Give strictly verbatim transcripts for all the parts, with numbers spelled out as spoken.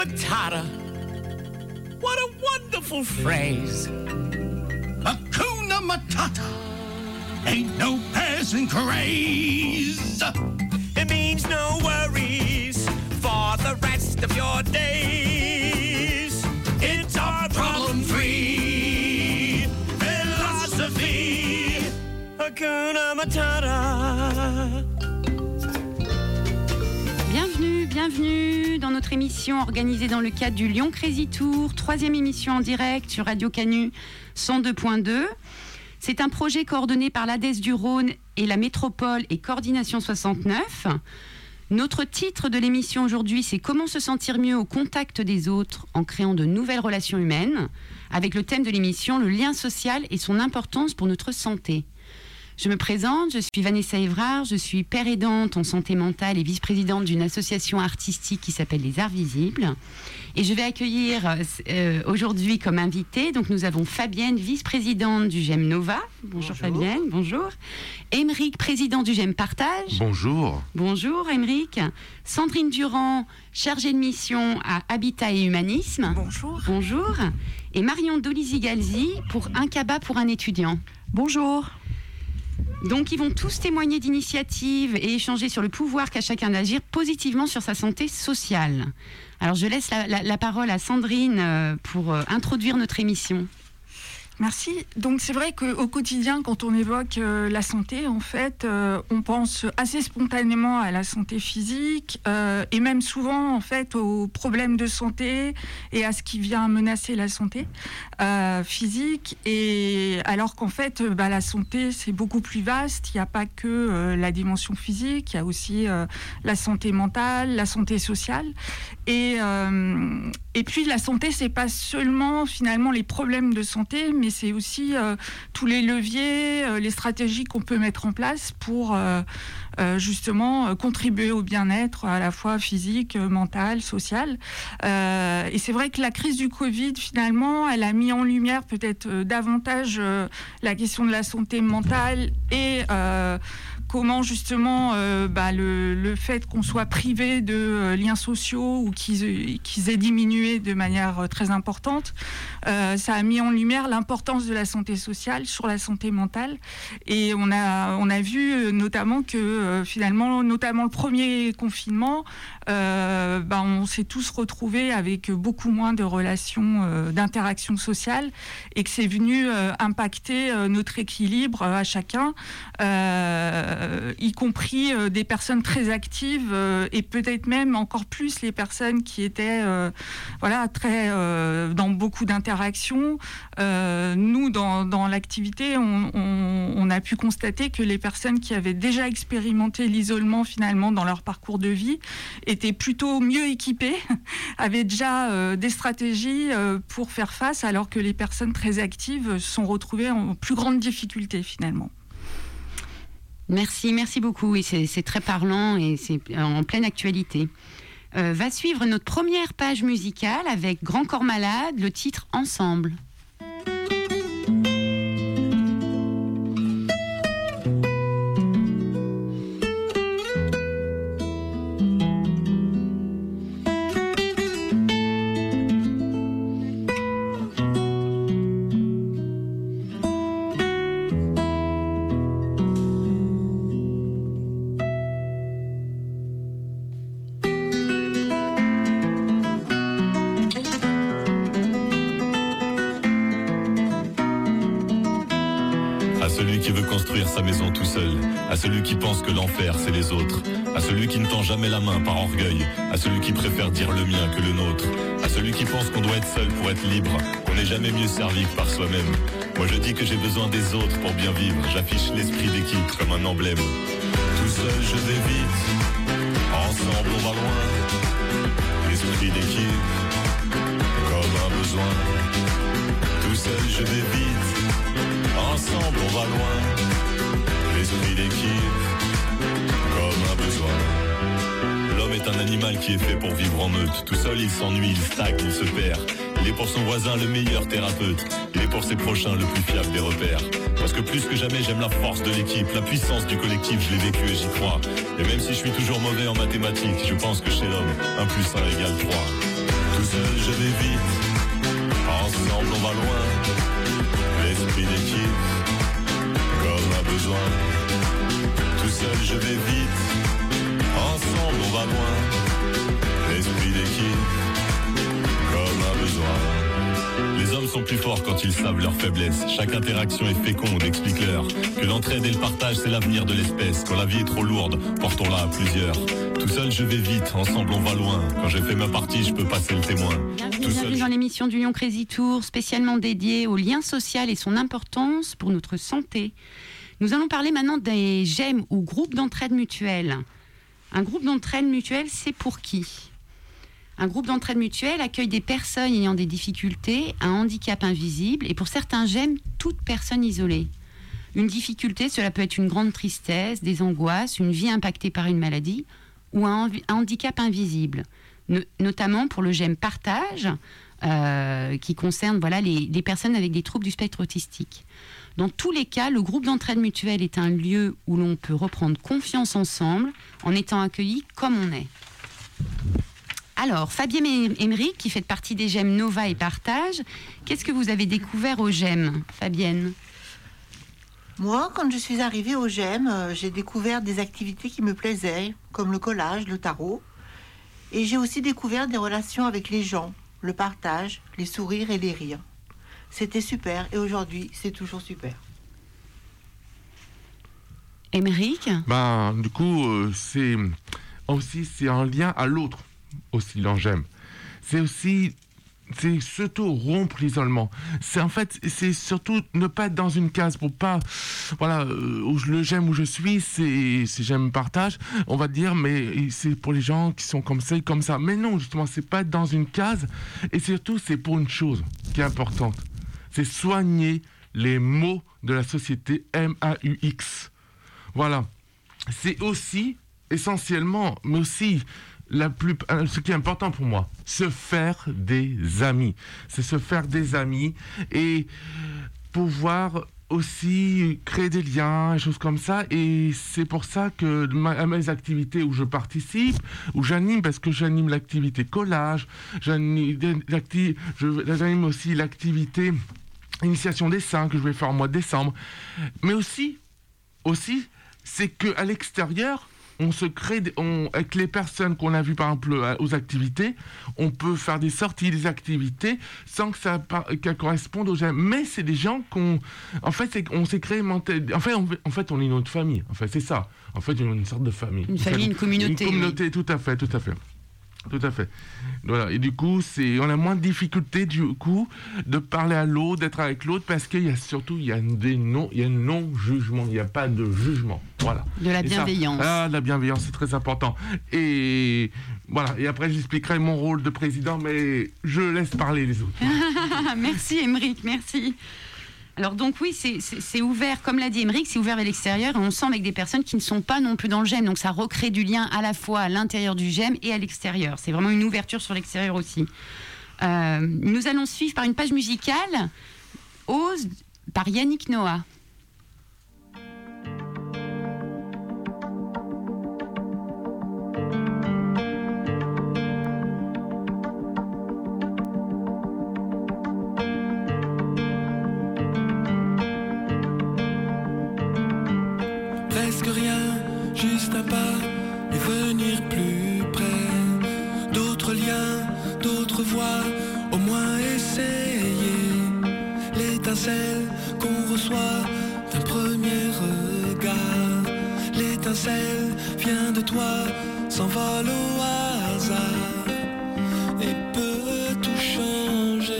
Matata. What a wonderful phrase. Hakuna Matata. Ain't no passing craze. It means no worries for the rest of your days. It's our problem-free philosophy. Hakuna Matata. Bienvenue, bienvenue dans notre émission organisée dans le cadre du Lyon Crazy Tour, troisième émission en direct sur Radio Canu cent deux point deux. C'est un projet coordonné par l'A D E S du Rhône et la Métropole et Coordination soixante-neuf. Notre titre de l'émission aujourd'hui, c'est « Comment se sentir mieux au contact des autres en créant de nouvelles relations humaines ?» avec le thème de l'émission « Le lien social et son importance pour notre santé ». Je me présente, je suis Vanessa Évrard, je suis père aidante en santé mentale et vice-présidente d'une association artistique qui s'appelle Les Arts Visibles. Et je vais accueillir euh, aujourd'hui comme invitée, donc nous avons Fabienne, vice-présidente du G E M Nova. Bonjour, bonjour. Fabienne, bonjour. Émeric, président du G E M Partage. Bonjour. Bonjour Émeric. Sandrine Durand, chargée de mission à Habitat et Humanisme. Bonjour. Bonjour. Et Marion Dolisi-Galzi pour Un cabas pour un étudiant. Bonjour. Donc, ils vont tous témoigner d'initiatives et échanger sur le pouvoir qu'a chacun d'agir positivement sur sa santé sociale. Alors, je laisse la, la, la parole à Sandrine pour euh, introduire notre émission. Merci. Donc c'est vrai qu'au quotidien, quand on évoque euh, la santé, en fait, euh, on pense assez spontanément à la santé physique euh, et même souvent, en fait, aux problèmes de santé et à ce qui vient menacer la santé euh, physique. Et alors qu'en fait, bah, la santé, c'est beaucoup plus vaste. Il n'y a pas que euh, la dimension physique, il y a aussi euh, la santé mentale, la santé sociale. Et, euh, et puis la santé, c'est pas seulement finalement les problèmes de santé, mais c'est aussi euh, tous les leviers, euh, les stratégies qu'on peut mettre en place pour euh, euh, justement euh, contribuer au bien-être à la fois physique, euh, mental, social. Euh, et c'est vrai que la crise du Covid, finalement, elle a mis en lumière peut-être euh, davantage euh, la question de la santé mentale et euh, comment justement euh, bah, le, le fait qu'on soit privé de euh, liens sociaux ou qu'ils, qu'ils aient diminué de manière euh, très importante, euh, ça a mis en lumière l'importance de la santé sociale sur la santé mentale. Et on a, on a vu euh, notamment que euh, finalement, notamment le premier confinement, euh, bah, on s'est tous retrouvés avec beaucoup moins de relations, euh, d'interactions sociales et que c'est venu euh, impacter euh, notre équilibre euh, à chacun. Euh, Euh, y compris euh, des personnes très actives euh, et peut-être même encore plus les personnes qui étaient euh, voilà, très, euh, dans beaucoup d'interactions. Euh, nous, dans, dans l'activité, on, on, on a pu constater que les personnes qui avaient déjà expérimenté l'isolement finalement dans leur parcours de vie étaient plutôt mieux équipées, avaient déjà euh, des stratégies euh, pour faire face, alors que les personnes très actives se sont retrouvées en plus grande difficulté finalement. Merci, merci beaucoup. Oui, c'est, c'est très parlant et c'est en pleine actualité. Euh, va suivre notre première page musicale avec Grand Corps Malade, le titre Ensemble. Sa maison tout seul, à celui qui pense que l'enfer c'est les autres, à celui qui ne tend jamais la main par orgueil, à celui qui préfère dire le mien que le nôtre, à celui qui pense qu'on doit être seul pour être libre, qu'on n'est jamais mieux servi que par soi-même. Moi je dis que j'ai besoin des autres pour bien vivre, j'affiche l'esprit d'équipe comme un emblème. Tout seul je vais vite, ensemble on va loin, l'esprit d'équipe comme un besoin. Tout seul je vais vite, ensemble on va loin, l'esprit d'équipe comme un besoin. L'homme est un animal qui est fait pour vivre en meute. Tout seul il s'ennuie, il stagne, il se perd. Il est pour son voisin le meilleur thérapeute. Il est pour ses prochains le plus fiable des repères. Parce que plus que jamais j'aime la force de l'équipe, la puissance du collectif, je l'ai vécu et j'y crois. Et même si je suis toujours mauvais en mathématiques, je pense que chez l'homme, un plus un égale trois. je vais vite. Ensemble on va loin. L'esprit d'équipe, comme un besoin. Tout seul je vais vite. Ensemble on va loin. L'esprit d'équipe, comme un besoin. Les hommes sont plus forts quand ils savent leurs faiblesses. Chaque interaction est féconde, explique-leur que l'entraide et le partage c'est l'avenir de l'espèce. Quand la vie est trop lourde, portons-la à plusieurs. Tout seul je vais vite, ensemble on va loin. Quand j'ai fait ma partie, je peux passer le témoin. Bienvenue, bienvenue dans l'émission du Lyon Crazy Tour, spécialement dédiée au lien social et son importance pour notre santé. Nous allons parler maintenant des G E M ou groupes d'entraide mutuelle. Un groupe d'entraide mutuelle, c'est pour qui ? Un groupe d'entraide mutuelle accueille des personnes ayant des difficultés, un handicap invisible et pour certains G E M, toute personne isolée. Une difficulté, cela peut être une grande tristesse, des angoisses, une vie impactée par une maladie ou un, un handicap invisible. No- notamment pour le G E M Partage, euh, qui concerne voilà, les, les personnes avec des troubles du spectre autistique. Dans tous les cas, le groupe d'entraide mutuelle est un lieu où l'on peut reprendre confiance ensemble en étant accueilli comme on est. Alors, Fabienne et Émeric, qui fait partie des G E M Nova et Partage, qu'est-ce que vous avez découvert au G E M, Fabienne ? Moi, quand je suis arrivée au G E M, euh, j'ai découvert des activités qui me plaisaient, comme le collage, le tarot. Et j'ai aussi découvert des relations avec les gens, le partage, les sourires et les rires. C'était super et aujourd'hui, c'est toujours super. Émeric ? Ben, du coup, euh, c'est aussi c'est un lien à l'autre, aussi, l'A G E M. C'est aussi... c'est surtout rompre l'isolement. C'est en fait, c'est surtout ne pas être dans une case pour pas, voilà, euh, où je, le j'aime où je suis, c'est, c'est j'aime partage, on va dire, mais c'est pour les gens qui sont comme ça et comme ça. Mais non, justement, c'est pas être dans une case. Et surtout, c'est pour une chose qui est importante. C'est soigner les maux de la société M A U X. Voilà. C'est aussi, essentiellement, mais aussi... La plus, ce qui est important pour moi, se faire des amis. C'est se faire des amis et pouvoir aussi créer des liens, des choses comme ça. Et c'est pour ça que ma, mes activités où je participe, où j'anime, parce que j'anime l'activité collage, j'anime, je, j'anime aussi l'activité initiation dessin que je vais faire au mois de décembre. Mais aussi, aussi c'est qu'à l'extérieur, on se crée, on, avec les personnes qu'on a vues par exemple aux activités, on peut faire des sorties, des activités sans que ça qu'elles correspondent aux gens. Mais c'est des gens qu'on, en fait, c'est, on s'est créé mental. En fait, on, en fait, on est une autre famille. En fait, c'est ça. En fait, une, une sorte de famille. Une famille, une communauté. Une communauté, oui. tout à fait, tout à fait. Tout à fait. Voilà. Et du coup, c'est, on a moins de difficultés du coup de parler à l'autre, d'être avec l'autre, parce qu'il y a surtout il y a des non, il y a un non-jugement, il n'y a pas de jugement. Voilà. De la et bienveillance. Ça, ah, la bienveillance, c'est très important. Et voilà. Et après, j'expliquerai mon rôle de président, mais je laisse parler les autres. Merci Émeric, merci. Alors donc oui, c'est, c'est, c'est ouvert, comme l'a dit Émeric, c'est ouvert vers l'extérieur et on sent avec des personnes qui ne sont pas non plus dans le G E M. Donc ça recrée du lien à la fois à l'intérieur du G E M et à l'extérieur. C'est vraiment une ouverture sur l'extérieur aussi. Euh, nous allons suivre par une page musicale, Ose, par Yannick Noah. Presque rien, juste un pas et venir plus près. D'autres liens, d'autres voies, au moins essayer. L'étincelle qu'on reçoit d'un premier regard. L'étincelle vient de toi, s'envole au hasard et peut tout changer.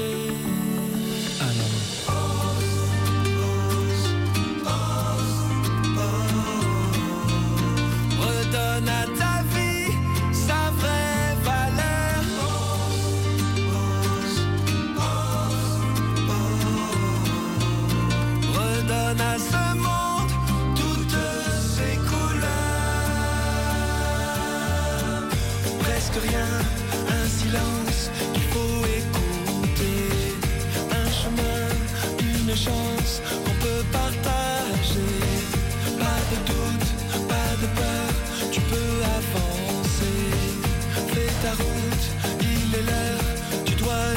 Redonne à ta vie sa vraie valeur. Redonne à ce monde toutes ses couleurs. Presque rien, un silence qu'il faut écouter. Un chemin, une chance qu'on peut partager. Pas de doute, pas de peur, tu peux avancer. Fais ta route, il est l'heure, tu dois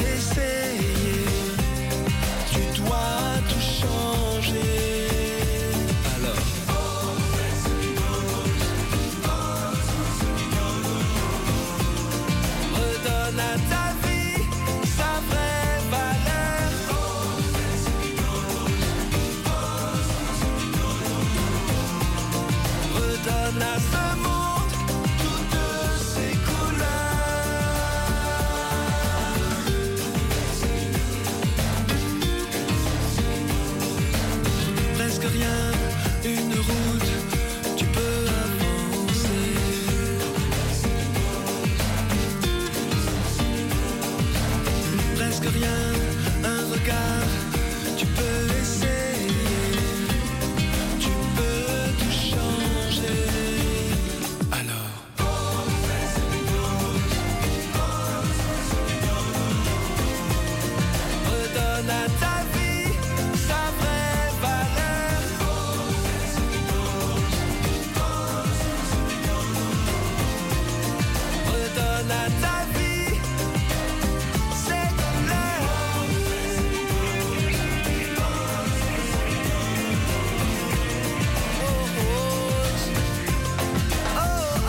presque rien, un regard, tu peux essayer, tu peux tout changer. Alors redonne à ta vie sa vraie valeur. Redonne à ta vie ses couleurs. Oh, oh,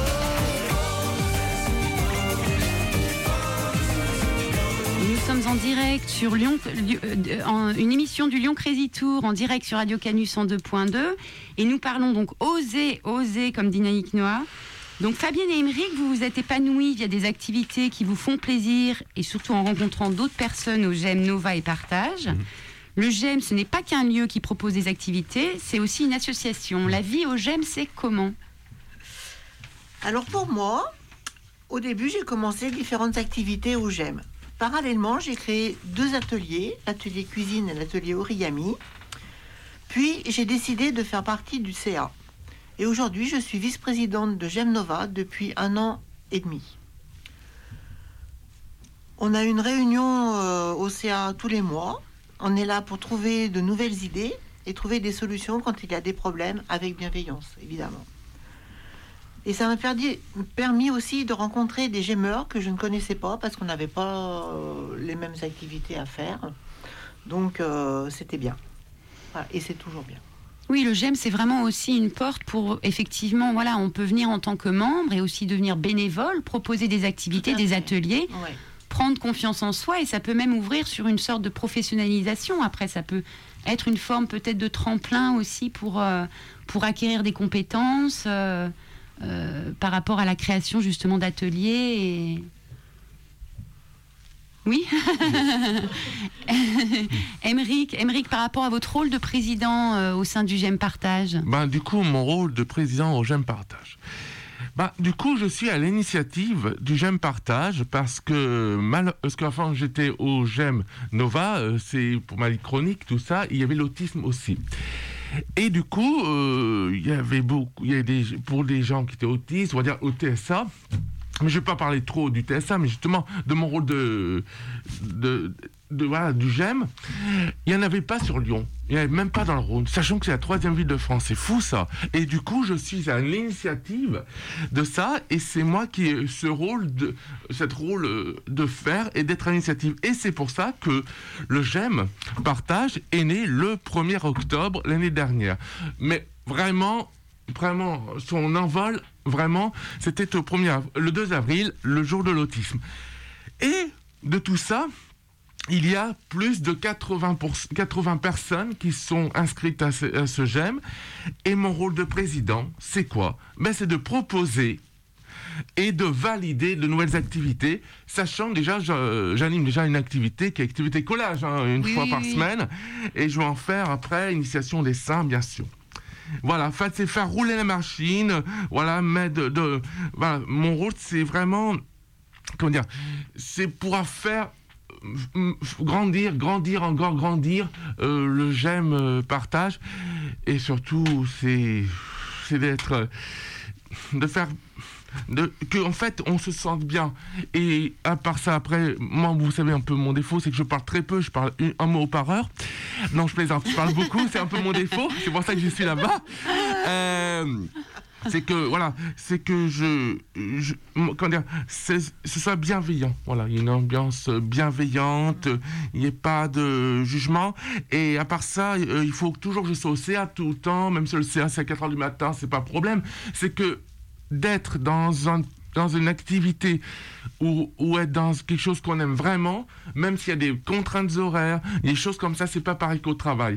Nous sommes en direct sur Lyon, euh, en- une émission du Lyon Crazy Tour en direct sur Radio Canu cent deux point deux et nous parlons donc oser, oser comme dit Naïk Noah. Donc Fabienne et Émeric, vous vous êtes épanouis via des activités qui vous font plaisir et surtout en rencontrant d'autres personnes au G E M Nova et Partage. Mmh. Le G E M, ce n'est pas qu'un lieu qui propose des activités, c'est aussi une association. La vie au G E M, c'est comment ? Alors pour moi, au début, j'ai commencé différentes activités au G E M. Parallèlement, j'ai créé deux ateliers, l'atelier cuisine et l'atelier origami. Puis, j'ai décidé de faire partie du C A. Et aujourd'hui, je suis vice-présidente de G E M Nova depuis un an et demi. On a une réunion euh, au C A tous les mois. On est là pour trouver de nouvelles idées et trouver des solutions quand il y a des problèmes, avec bienveillance, évidemment. Et ça m'a perdi- permis aussi de rencontrer des gémeurs que je ne connaissais pas parce qu'on n'avait pas euh, les mêmes activités à faire. Donc, euh, c'était bien. Voilà, et c'est toujours bien. Oui, le G E M, c'est vraiment aussi une porte pour, effectivement, voilà, on peut venir en tant que membre et aussi devenir bénévole, proposer des activités, Tout à des fait. ateliers, Ouais. prendre confiance en soi et ça peut même ouvrir sur une sorte de professionnalisation. Après, ça peut être une forme peut-être de tremplin aussi pour, euh, pour acquérir des compétences euh, euh, par rapport à la création justement d'ateliers. Et... Oui. Émeric, Émeric, par rapport à votre rôle de président euh, au sein du G E M Partage. Ben, du coup, mon rôle de président au G E M Partage. Ben, du coup, je suis à l'initiative du G E M Partage parce que, mal... parce qu'avant j'étais au G E M Nova, euh, c'est pour maladie chronique, tout ça, il y avait l'autisme aussi. Et du coup, euh, il y avait beaucoup, il y avait des, pour des gens qui étaient autistes, on va dire au T S A, mais je ne vais pas parler trop du T S A, mais justement de mon rôle de, de, de voilà, du G E M, il n'y en avait pas sur Lyon, il n'y en avait même pas dans le Rhône, sachant que c'est la troisième ville de France, c'est fou ça. Et du coup, je suis à l'initiative de ça, et c'est moi qui ai ce rôle de, cette rôle de faire et d'être à l'initiative. Et c'est pour ça que le G E M Partage est né le premier octobre l'année dernière. Mais vraiment, vraiment, son envol, vraiment, c'était au premier, le deux avril, le jour de l'autisme. Et de tout ça, il y a plus de quatre-vingts, pour cent, quatre-vingts personnes qui sont inscrites à ce, à ce G E M. Et mon rôle de président, c'est quoi ? Ben, c'est de proposer et de valider de nouvelles activités, sachant déjà, je, j'anime déjà une activité qui est activité collage, hein, une Oui, fois oui, par oui. semaine, et je vais en faire après, initiation dessin, bien sûr. Voilà, en fait, c'est faire rouler la machine, voilà, mais de, de, voilà, mon rôle, c'est vraiment, comment dire, c'est pouvoir faire euh, grandir, grandir, encore grandir euh, le G E M euh, Partage, et surtout, c'est, c'est d'être, euh, de faire, de, que en fait, on se sente bien. Et à part ça, après, moi, vous savez un peu mon défaut, c'est que je parle très peu, je parle une, un mot par heure. Non, je plaisante, je parle beaucoup, c'est un peu mon défaut, c'est pour ça que je suis là-bas. Euh, c'est que, voilà, c'est que je, je comment dire, c'est, ce soit bienveillant. Voilà, il y a une ambiance bienveillante, il n'y ait pas de jugement. Et à part ça, euh, il faut toujours que je sois au C A tout le temps, même si le C A c'est à quatre heures du matin, c'est pas un problème. C'est que d'être dans un dans une activité ou, ou être dans quelque chose qu'on aime vraiment, même s'il y a des contraintes horaires, des choses comme ça, c'est pas pareil qu'au travail.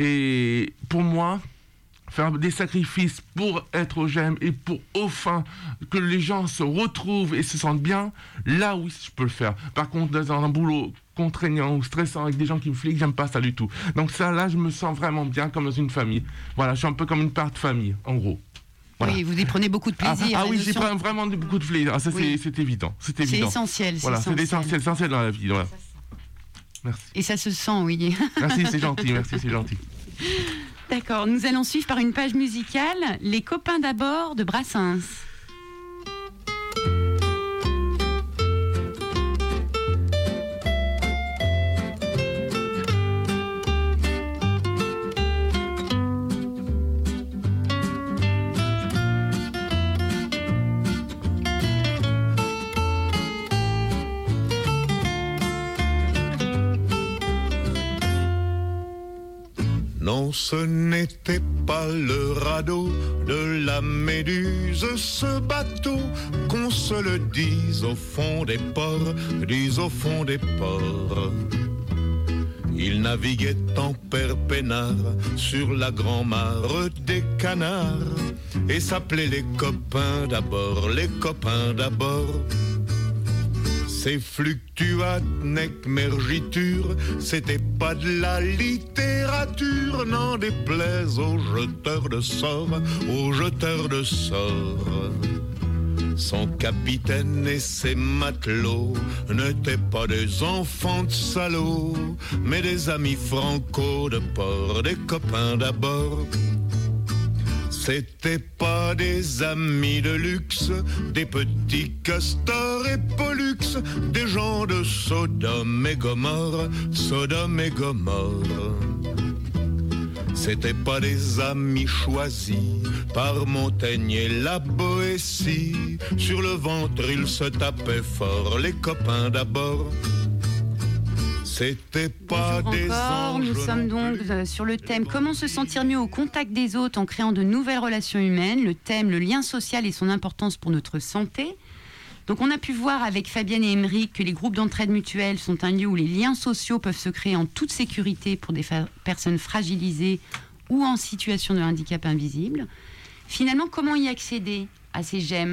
Et pour moi, faire des sacrifices pour être au G E M et pour, au fin, que les gens se retrouvent et se sentent bien, là oui, je peux le faire. Par contre, dans un boulot contraignant ou stressant avec des gens qui me fliquent, j'aime pas ça du tout. Donc ça, là, je me sens vraiment bien comme dans une famille. Voilà, je suis un peu comme une part de famille, en gros. Voilà. Oui, vous y prenez beaucoup de plaisir. Ah, ah la oui, j'y notion- prends vraiment de- beaucoup de plaisir. Ah, ça, Oui. c'est, c'est évident. C'est C'est évident. essentiel. Voilà, c'est essentiel. l'essentiel, essentiel dans la vie. Voilà. merci. Et ça se sent, oui. Merci, c'est gentil, merci, c'est gentil. D'accord, nous allons suivre par une page musicale Les copains d'abord de Brassens. Non, ce n'était pas le radeau de la Méduse, ce bateau, qu'on se le dise au fond des ports, dise au fond des ports. Il naviguait en père peinard sur la grand-mare des canards et s'appelait les copains d'abord, les copains d'abord. Ces fluctuates nec mergiture, c'était pas de la littérature, n'en déplaise aux jeteurs de sorts, aux jeteurs de sorts. Son capitaine et ses matelots n'étaient pas des enfants de salauds, mais des amis franco de port, des copains d'abord. C'était pas des amis de luxe, des petits castors et pollux, des gens de Sodome et Gomorre, Sodome et Gomorre. C'était pas des amis choisis par Montaigne et la Boétie. Sur le ventre ils se tapaient fort, les copains d'abord. C'était pas Bonjour des encore, anges. nous sommes donc euh, sur le thème comment se sentir mieux au contact des autres en créant de nouvelles relations humaines. Le thème, le lien social et son importance pour notre santé. Donc on a pu voir avec Fabienne et Émeric que les groupes d'entraide mutuelle sont un lieu où les liens sociaux peuvent se créer en toute sécurité pour des fa- personnes fragilisées ou en situation de handicap invisible. Finalement, comment y accéder à ces GEM ?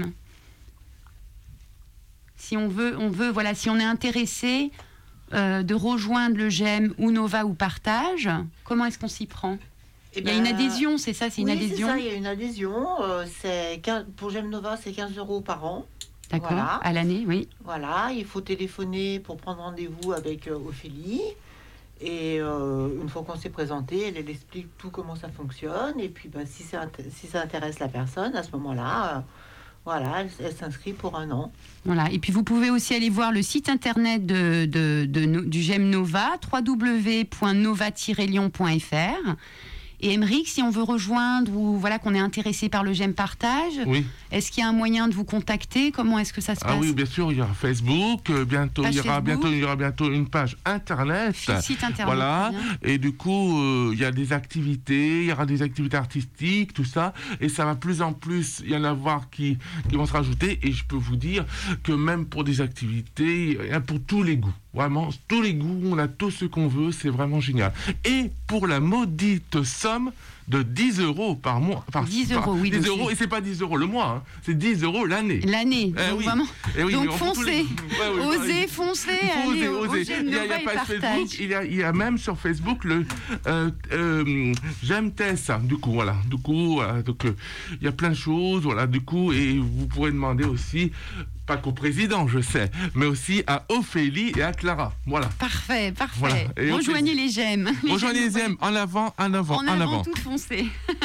Si on veut, on veut, voilà, si on est intéressé euh, de rejoindre le GEM ou Nova ou Partage, comment est-ce qu'on s'y prend ? Eh Il y a ben, une adhésion, c'est ça, c'est une oui, adhésion. c'est ça, il y a une adhésion. Euh, c'est quinze pour GEM Nova, c'est quinze euros par an. D'accord, Voilà. à l'année, oui. Voilà, il faut téléphoner pour prendre rendez-vous avec euh, Ophélie. Et euh, une fois qu'on s'est présenté, elle, elle explique tout comment ça fonctionne. Et puis, bah, si, ça, int- si ça intéresse la personne, à ce moment-là, euh, voilà, elle, elle s'inscrit pour un an. Voilà. Et puis vous pouvez aussi aller voir le site internet de, de, de, de, du GEM Nova, w w w point nova tiret lyon point f r. Et Émeric, si on veut rejoindre ou voilà qu'on est intéressé par le GEM Partage, Oui. est-ce qu'il y a un moyen de vous contacter ? Comment est-ce que ça se Ah passe ? oui, bien sûr, il y aura Facebook, euh, bientôt, Page il y aura Facebook. bientôt, il y aura bientôt une page internet. Site internet. Voilà, très bien. et du coup, euh, il y a des activités, il y aura des activités artistiques, tout ça, et ça va plus en plus, il y en avoir qui, qui vont se rajouter, et je peux vous dire que même pour des activités, il y a pour tous les goûts, vraiment, tous les goûts, on a tout ce qu'on veut, c'est vraiment génial. Et pour la maudite somme de dix euros par mois. Par, dix par- euros, oui, dix donc euros, c'est- et c'est pas dix euros le mois, hein, c'est dix euros l'année. L'année, Eh donc oui. vraiment. Eh oui, donc mais on fait tous les- foncez, Ouais, ouais, osez, ouais. foncez, Il faut allez oser, au, au oser. GEM Il y a, il y Nova a et page Partage. Facebook, il y a, il y a même sur Facebook le euh, euh, j'aime Tessa. Du coup, voilà. Du coup, voilà. Donc, euh, il y a plein de choses, voilà. Du coup, et vous pourrez demander aussi, pas qu'au président, je sais, mais aussi à Ophélie et à Clara. Voilà. Parfait, parfait. Voilà. Et Rejoignez on les GEM. Rejoignez les Nova. M en avant, en avant, En en avant, avant. tout foncé.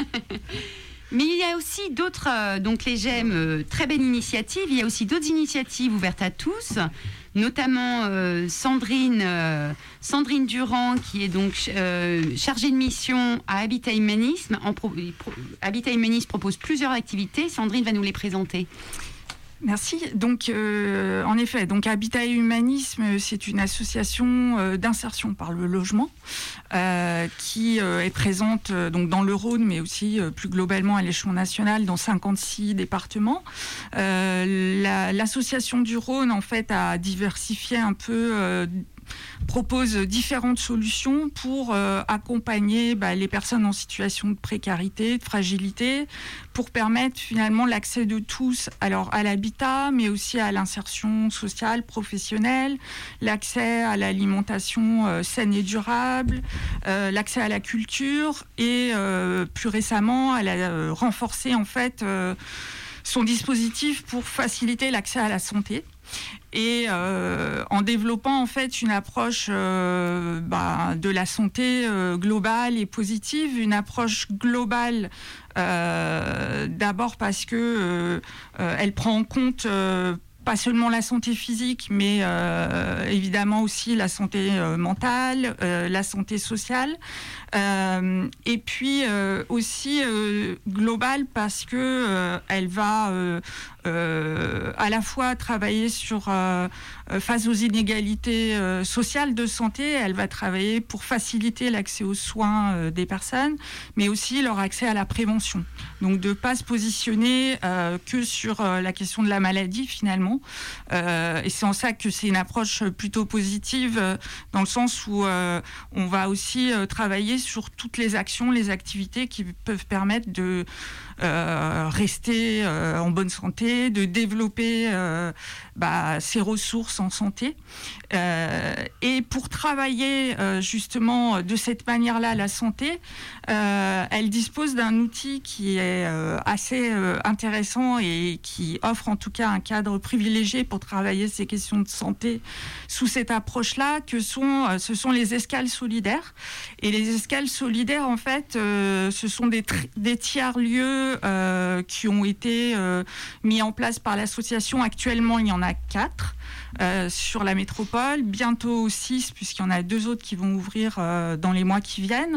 Mais il y a aussi d'autres, euh, donc les GEM, euh, très belle initiative. Il y a aussi d'autres initiatives ouvertes à tous, notamment euh, Sandrine, euh, Sandrine Durand, qui est donc euh, chargée de mission à Habitat Humanisme. En pro- pro- Habitat Humanisme propose plusieurs activités. Sandrine va nous les présenter. Merci. Donc, euh, en effet, donc Habitat et Humanisme, c'est une association euh, d'insertion par le logement euh, qui euh, est présente euh, donc dans le Rhône, mais aussi euh, plus globalement à l'échelon national dans cinquante-six départements. Euh, la, l'association du Rhône, en fait, a diversifié un peu. Euh, propose différentes solutions pour euh, accompagner bah, les personnes en situation de précarité, de fragilité, pour permettre finalement l'accès de tous alors, à l'habitat, mais aussi à l'insertion sociale, professionnelle, l'accès à l'alimentation euh, saine et durable, euh, l'accès à la culture et euh, plus récemment, elle a euh, renforcé en fait euh, son dispositif pour faciliter l'accès à la santé. et euh, en développant en fait une approche euh, bah, de la santé euh, globale et positive, une approche globale euh, d'abord parce que euh, euh, elle prend en compte euh, pas seulement la santé physique, mais euh, évidemment aussi la santé euh, mentale, euh, la santé sociale, euh, et puis euh, aussi euh, globale parce que euh, elle va euh, euh, à la fois travailler sur euh, face aux inégalités euh, sociales de santé, elle va travailler pour faciliter l'accès aux soins euh, des personnes, mais aussi leur accès à la prévention. Donc de ne pas se positionner euh, que sur euh, la question de la maladie finalement. Euh, et c'est en ça que c'est une approche plutôt positive, euh, dans le sens où euh, on va aussi euh, travailler sur toutes les actions, les activités qui peuvent permettre de euh, rester euh, en bonne santé, de développer euh, bah, ses ressources en santé. Euh, et pour travailler euh, justement de cette manière-là la santé, euh, elle dispose d'un outil qui est euh, assez euh, intéressant et qui offre en tout cas un cadre privilégié pour travailler ces questions de santé sous cette approche-là, que sont, euh, ce sont les escales solidaires. Et les escales solidaires, en fait, euh, ce sont des, tr- des tiers-lieux euh, qui ont été euh, mis en place par l'association. Actuellement, il y en a quatre. Euh, sur la métropole, bientôt six, puisqu'il y en a deux autres qui vont ouvrir euh, dans les mois qui viennent.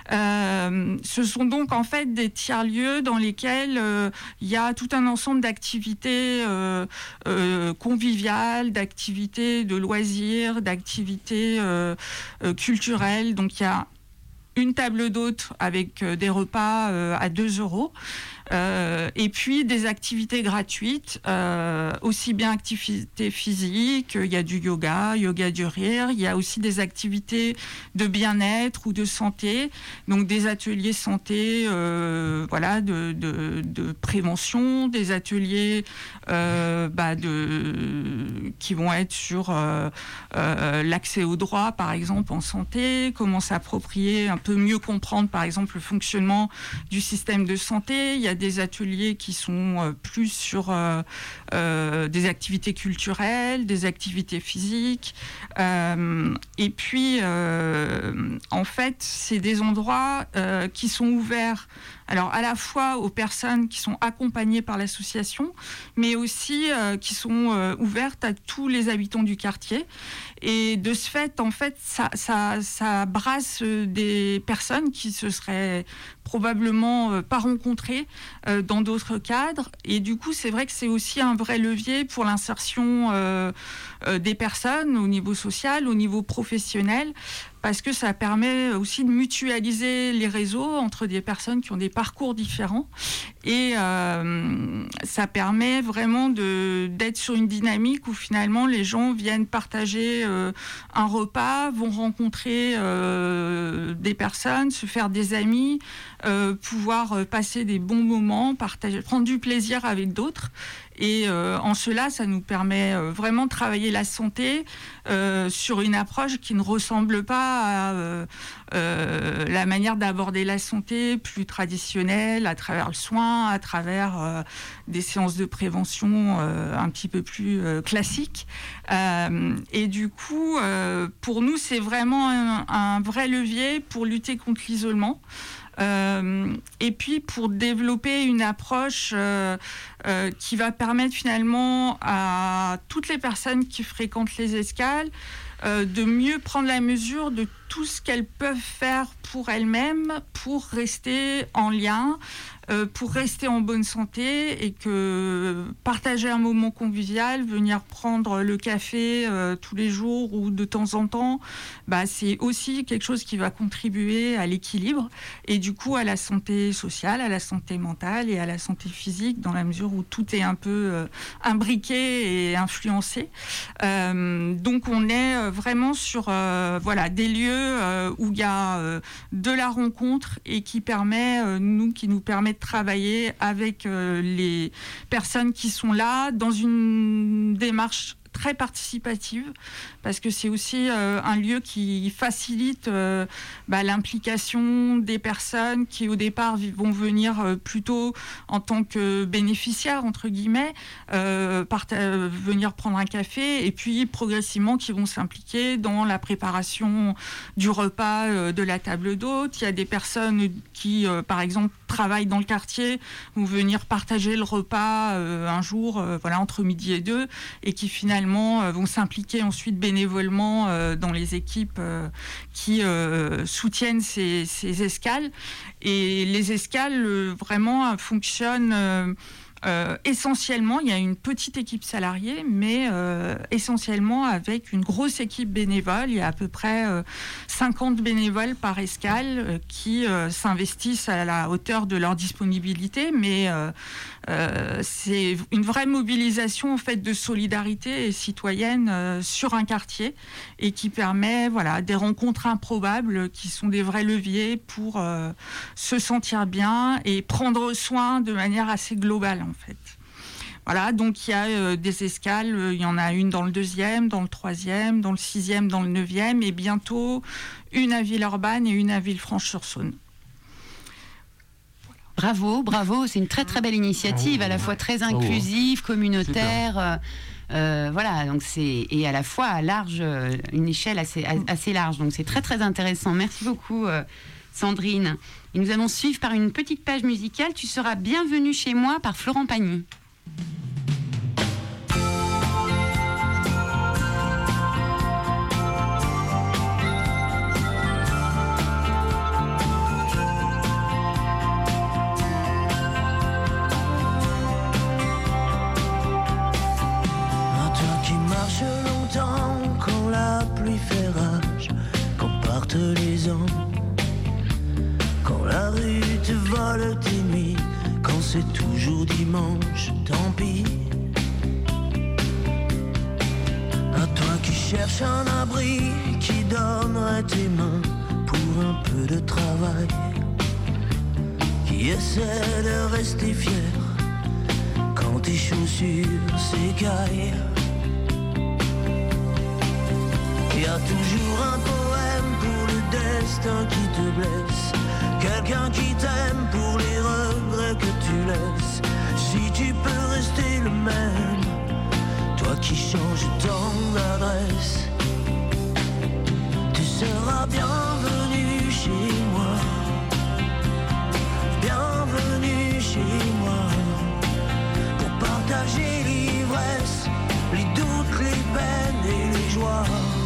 Euh, ce sont donc en fait des tiers-lieux dans lesquels euh, il y a tout un ensemble d'activités euh, euh, conviviales, d'activités de loisirs, d'activités euh, euh, culturelles. Donc il y a une table d'hôte avec euh, des repas euh, à deux euros. Euh, et puis des activités gratuites, euh, aussi bien activités physiques, il y a du yoga, yoga du rire, il y a aussi des activités de bien-être ou de santé, donc des ateliers santé, euh, voilà, de, de, de prévention, des ateliers euh, bah de, qui vont être sur euh, euh, l'accès aux droits, par exemple, en santé, comment s'approprier, un peu mieux comprendre, par exemple, le fonctionnement du système de santé. Il y a des ateliers qui sont euh, plus sur euh, euh, des activités culturelles, des activités physiques. Euh, et puis, euh, en fait, c'est des endroits euh, qui sont ouverts alors à la fois aux personnes qui sont accompagnées par l'association, mais aussi euh, qui sont euh, ouvertes à tous les habitants du quartier. Et de ce fait, en fait, ça, ça, ça brasse des personnes qui se seraient probablement euh, pas rencontrées euh, dans d'autres cadres. Et du coup, c'est vrai que c'est aussi un vrai levier pour l'insertion euh, euh, des personnes au niveau social, au niveau professionnel, parce que ça permet aussi de mutualiser les réseaux entre des personnes qui ont des parcours différents. Et euh, ça permet vraiment de, d'être sur une dynamique où finalement les gens viennent partager euh, un repas, vont rencontrer euh, des personnes, se faire des amis, euh, pouvoir passer des bons moments, partager, prendre du plaisir avec d'autres. Et euh, en cela, ça nous permet euh, vraiment de travailler la santé euh, sur une approche qui ne ressemble pas à euh, euh, la manière d'aborder la santé plus traditionnelle, à travers le soin, à travers euh, des séances de prévention euh, un petit peu plus euh, classiques. Euh, et du coup, euh, pour nous, c'est vraiment un, un vrai levier pour lutter contre l'isolement. Euh, et puis pour développer une approche euh, euh, qui va permettre finalement à toutes les personnes qui fréquentent les escales euh, de mieux prendre la mesure de tout ce qu'elles peuvent faire pour elles-mêmes pour rester en lien, euh, pour rester en bonne santé, et que partager un moment convivial, venir prendre le café euh, tous les jours ou de temps en temps, bah, c'est aussi quelque chose qui va contribuer à l'équilibre et du coup à la santé sociale, à la santé mentale et à la santé physique, dans la mesure où tout est un peu euh, imbriqué et influencé. Euh, donc on est vraiment sur euh, voilà, des lieux euh, où il y a euh, de la rencontre et qui permet, euh, nous, qui nous permet de travailler avec euh, les personnes qui sont là dans une démarche très participative, parce que c'est aussi euh, un lieu qui facilite euh, bah, l'implication des personnes qui au départ vont venir euh, plutôt en tant que bénéficiaires, entre guillemets, euh, part- euh, venir prendre un café, et puis progressivement qui vont s'impliquer dans la préparation du repas, euh, de la table d'hôte. Il y a des personnes qui, euh, par exemple, travaillent dans le quartier, vont venir partager le repas euh, un jour, euh, voilà, entre midi et deux, et qui finalement euh, vont s'impliquer ensuite bénévolement euh, dans les équipes euh, qui euh, soutiennent ces, ces escales. Et les escales, euh, vraiment, fonctionnent... Euh, Euh, essentiellement, il y a une petite équipe salariée, mais euh, essentiellement avec une grosse équipe bénévole. Il y a à peu près euh, cinquante bénévoles par escale euh, qui euh, s'investissent à la hauteur de leur disponibilité, mais euh, euh, c'est une vraie mobilisation en fait de solidarité citoyenne euh, sur un quartier, et qui permet voilà, des rencontres improbables qui sont des vrais leviers pour euh, se sentir bien et prendre soin de manière assez globale. En fait. Voilà, donc il y a euh, des escales, euh, il y en a une dans le deuxième, dans le troisième, dans le sixième, dans le neuvième, et bientôt une à Villeurbanne et une à Villefranche-sur-Saône. Bravo, bravo, c'est une très très belle initiative, à la fois très inclusive, communautaire. Euh, euh, voilà, donc c'est et à la fois à large, euh, une échelle assez assez large. Donc c'est très très intéressant. Merci beaucoup, euh, Sandrine. Et nous allons suivre par une petite page musicale. Tu seras bienvenue chez moi par Florent Pagny. Toi qui marches longtemps quand la pluie fait rage, quand partent les ans, quand la rue te vole tes nuits, quand c'est toujours dimanche, tant pis. À toi qui cherches un abri, qui donnerait tes mains pour un peu de travail, qui essaie de rester fier quand tes chaussures s'écaillent. Y a toujours un poème pour le destin qui te blesse, quelqu'un qui t'aime pour les regrets que tu laisses. Si tu peux rester le même, toi qui changes tant d'adresse, tu seras bienvenu chez moi, bienvenue chez moi, pour partager l'ivresse, les doutes, les peines et les joies.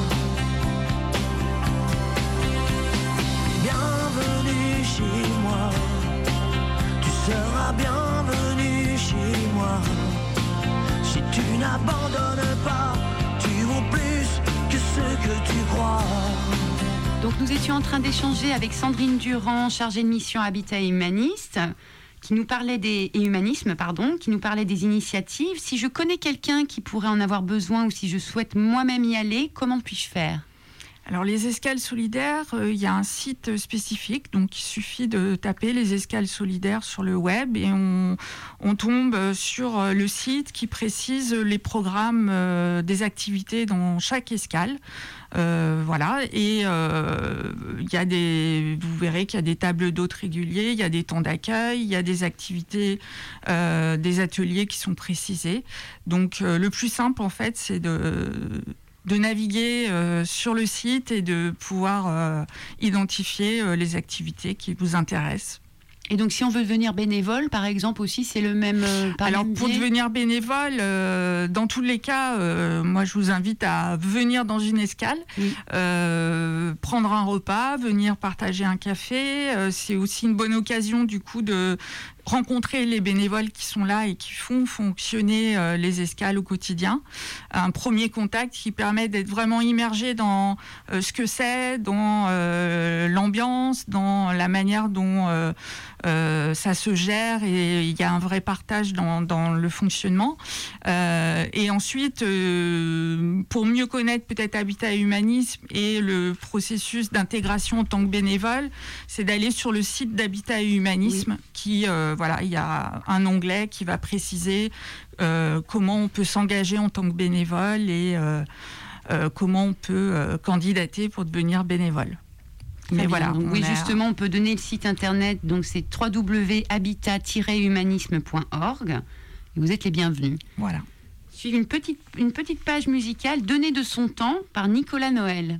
Bienvenue chez moi, tu seras bienvenue chez moi. Si tu n'abandonnes pas, tu vaux plus que ce que tu crois. Donc nous étions en train d'échanger avec Sandrine Durand, chargée de mission Habitat et Humaniste, qui nous parlait des et humanisme, pardon, qui nous parlait des initiatives. Si je connais quelqu'un qui pourrait en avoir besoin, ou si je souhaite moi-même y aller, comment puis-je faire ? Alors les escales solidaires, il euh, y a un site spécifique, donc il suffit de taper les escales solidaires sur le web et on, on tombe sur le site qui précise les programmes euh, des activités dans chaque escale. Euh, voilà, et euh, il y a des, vous verrez qu'il y a des tables d'hôtes réguliers, il y a des temps d'accueil, il y a des activités, euh, des ateliers qui sont précisés. Donc euh, le plus simple en fait, c'est de de naviguer euh, sur le site et de pouvoir euh, identifier euh, les activités qui vous intéressent. Et donc, si on veut devenir bénévole, par exemple, aussi, c'est le même... Euh, par Alors, même pour biais devenir bénévole, euh, dans tous les cas, euh, moi, je vous invite à venir dans une escale, oui. euh, prendre un repas, venir partager un café. Euh, c'est aussi une bonne occasion, du coup, de rencontrer les bénévoles qui sont là et qui font fonctionner euh, les escales au quotidien. Un premier contact qui permet d'être vraiment immergé dans euh, ce que c'est, dans euh, l'ambiance, dans la manière dont euh, euh, ça se gère, et il y a un vrai partage dans, dans le fonctionnement. Euh, et ensuite, euh, pour mieux connaître peut-être Habitat et Humanisme et le processus d'intégration en tant que bénévole, c'est d'aller sur le site d'Habitat et Humanisme, oui. qui euh, voilà, il y a un onglet qui va préciser euh, comment on peut s'engager en tant que bénévole et euh, euh, comment on peut euh, candidater pour devenir bénévole. Très Mais bien. voilà, Donc, oui, a... justement, on peut donner le site internet, donc c'est w w w point habitat tiret humanisme point org. Vous êtes les bienvenus. Voilà. Suive une petite, une petite page musicale, Donner de son temps, par Nicolas Noël.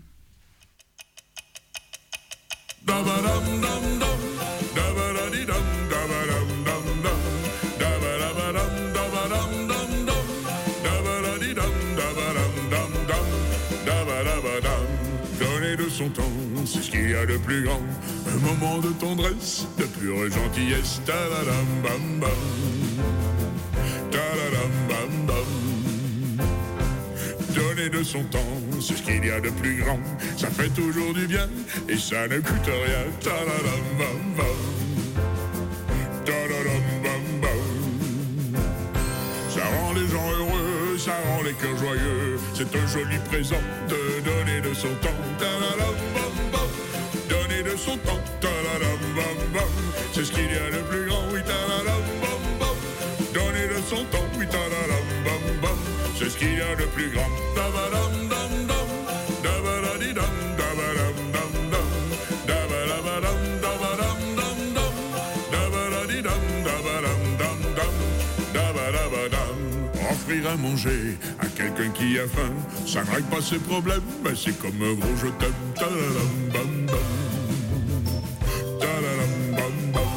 Donner de son temps, c'est ce qu'il y a de plus grand. Un moment de tendresse, de pure gentillesse. Ta-da-dam, bam, bam. Ta-da-dam, bam, bam. Donner de son temps, c'est ce qu'il y a de plus grand. Ça fait toujours du bien et ça ne coûte rien. Ta-da-dam, bam, bam. Ta-da-dam, bam, bam. Ça rend les gens heureux, ça rend les cœurs joyeux. C'est un joli présent de donner de son temps. Ta-da-dam, bam, bam. Donner de son temps. Ta-da-dam, bam, bam. C'est ce qu'il y a de plus grand. Oui, ta-da-dam, bam, bam. Donner de son temps. Oui, ta-da-dam, bam, bam. C'est ce qu'il y a de plus grand. Da-ba-dam, dam, dam. Da-ba-da-di-dam, da-ba-dam, dam, dam. Da-ba-da-ba-dam, da-ba-dam, dam, dam. Da-ba-da-di-dam, da-ba-dam, dam, dam. Da-ba-da-ba-dam. Offrir à manger à quelqu'un qui a faim, ça ne règle pas ses problèmes, mais c'est comme un gros je t'aime. Ta-da-dam, bam, bam. Ta-da-dam, bam, bam.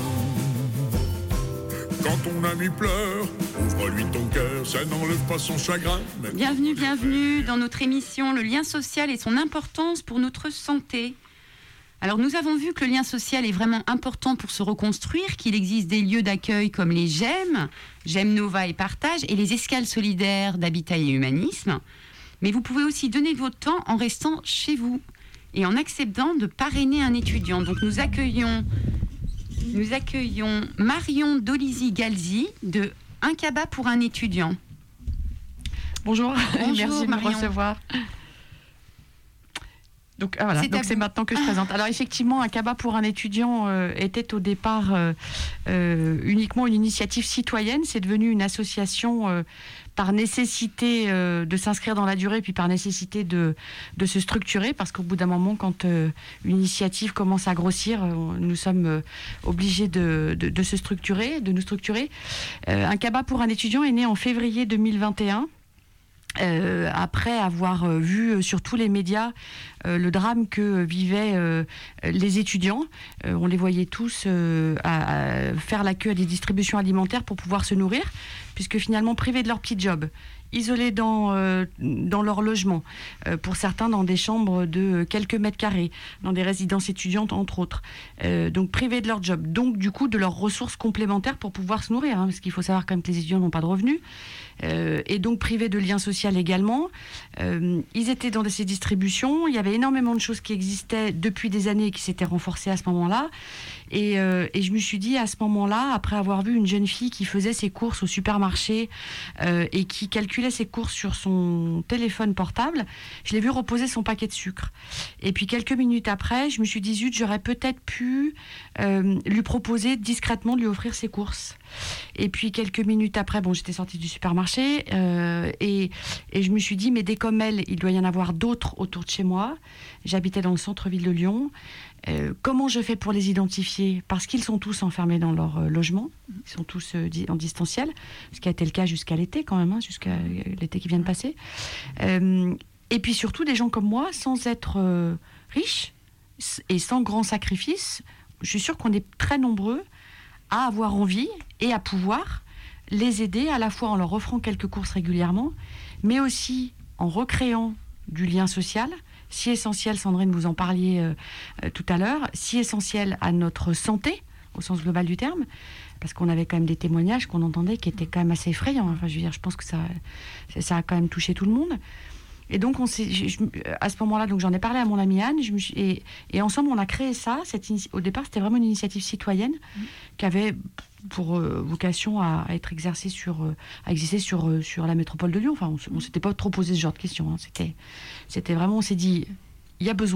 Quand ton ami pleure, ouvre-lui ton cœur, ça n'enlève pas son chagrin. Mais Bienvenue, bienvenue dans notre émission Le lien social et son importance pour notre santé. Alors nous avons vu que le lien social est vraiment important pour se reconstruire, qu'il existe des lieux d'accueil comme les GEM, GEM Nova et Partage, et les escales solidaires d'Habitat et Humanisme. Mais vous pouvez aussi donner de votre temps en restant chez vous et en acceptant de parrainer un étudiant. Donc nous accueillons, nous accueillons Marion Dolizy-Galzi de Un Cabas pour un étudiant. Bonjour, Bonjour, merci de Marion. me recevoir. Donc, ah, voilà. C'est Donc à c'est vous. maintenant que je présente. Alors effectivement, Un Cabas pour un étudiant euh, était au départ euh, euh, uniquement une initiative citoyenne. C'est devenu une association euh, par nécessité euh, de s'inscrire dans la durée, puis par nécessité de, de se structurer, parce qu'au bout d'un moment, quand euh, une initiative commence à grossir, euh, nous sommes euh, obligés de, de, de se structurer, de nous structurer. Euh, Un Cabas pour un étudiant est né en février deux mille vingt et un. Euh, après avoir euh, vu sur tous les médias euh, le drame que vivaient euh, les étudiants, euh, on les voyait tous euh, à, à faire la queue à des distributions alimentaires pour pouvoir se nourrir, puisque finalement privés de leur petit job, isolés dans, euh, dans leur logement, euh, pour certains dans des chambres de quelques mètres carrés, dans des résidences étudiantes entre autres, euh, donc privés de leur job, donc du coup de leurs ressources complémentaires pour pouvoir se nourrir, hein, parce qu'il faut savoir quand même que les étudiants n'ont pas de revenus, euh, et donc privés de lien social également. Euh, ils étaient dans ces distributions, il y avait énormément de choses qui existaient depuis des années et qui s'étaient renforcées à ce moment-là, et, euh, et je me suis dit à ce moment-là, après avoir vu une jeune fille qui faisait ses courses au supermarché euh, et qui calculait ses courses sur son téléphone portable, je l'ai vu reposer son paquet de sucre. Et puis quelques minutes après, je me suis dit, zut, j'aurais peut-être pu euh, lui proposer discrètement de lui offrir ses courses. Et puis quelques minutes après, bon, j'étais sortie du supermarché euh, et, et je me suis dit, mais des comme elle, il doit y en avoir d'autres autour de chez moi. J'habitais dans le centre-ville de Lyon. Euh, comment je fais pour les identifier ? Parce qu'ils sont tous enfermés dans leur euh, logement, ils sont tous euh, di- en distanciel, ce qui a été le cas jusqu'à l'été quand même, hein, jusqu'à euh, l'été qui vient de passer. Euh, et puis surtout des gens comme moi, sans être euh, riches et sans grand sacrifice, je suis sûre qu'on est très nombreux à avoir envie et à pouvoir les aider, à la fois en leur offrant quelques courses régulièrement, mais aussi en recréant du lien social, si essentiel, Sandrine, vous en parliez euh, euh, tout à l'heure, si essentiel à notre santé, au sens global du terme, parce qu'on avait quand même des témoignages qu'on entendait qui étaient quand même assez effrayants. Enfin, je veux dire, je pense que ça, ça a quand même touché tout le monde. Et donc, on s'est, je, je, à ce moment-là, donc j'en ai parlé à mon amie Anne, je me suis, et, et ensemble, on a créé ça. Cette inici- au départ, c'était vraiment une initiative citoyenne mmh. qui avait pour euh, vocation à, à être exercée sur, euh, à exister sur, euh, sur la métropole de Lyon. Enfin, on ne s'était pas trop posé ce genre de questions. Hein. C'était, c'était vraiment, on s'est dit, il y a besoin,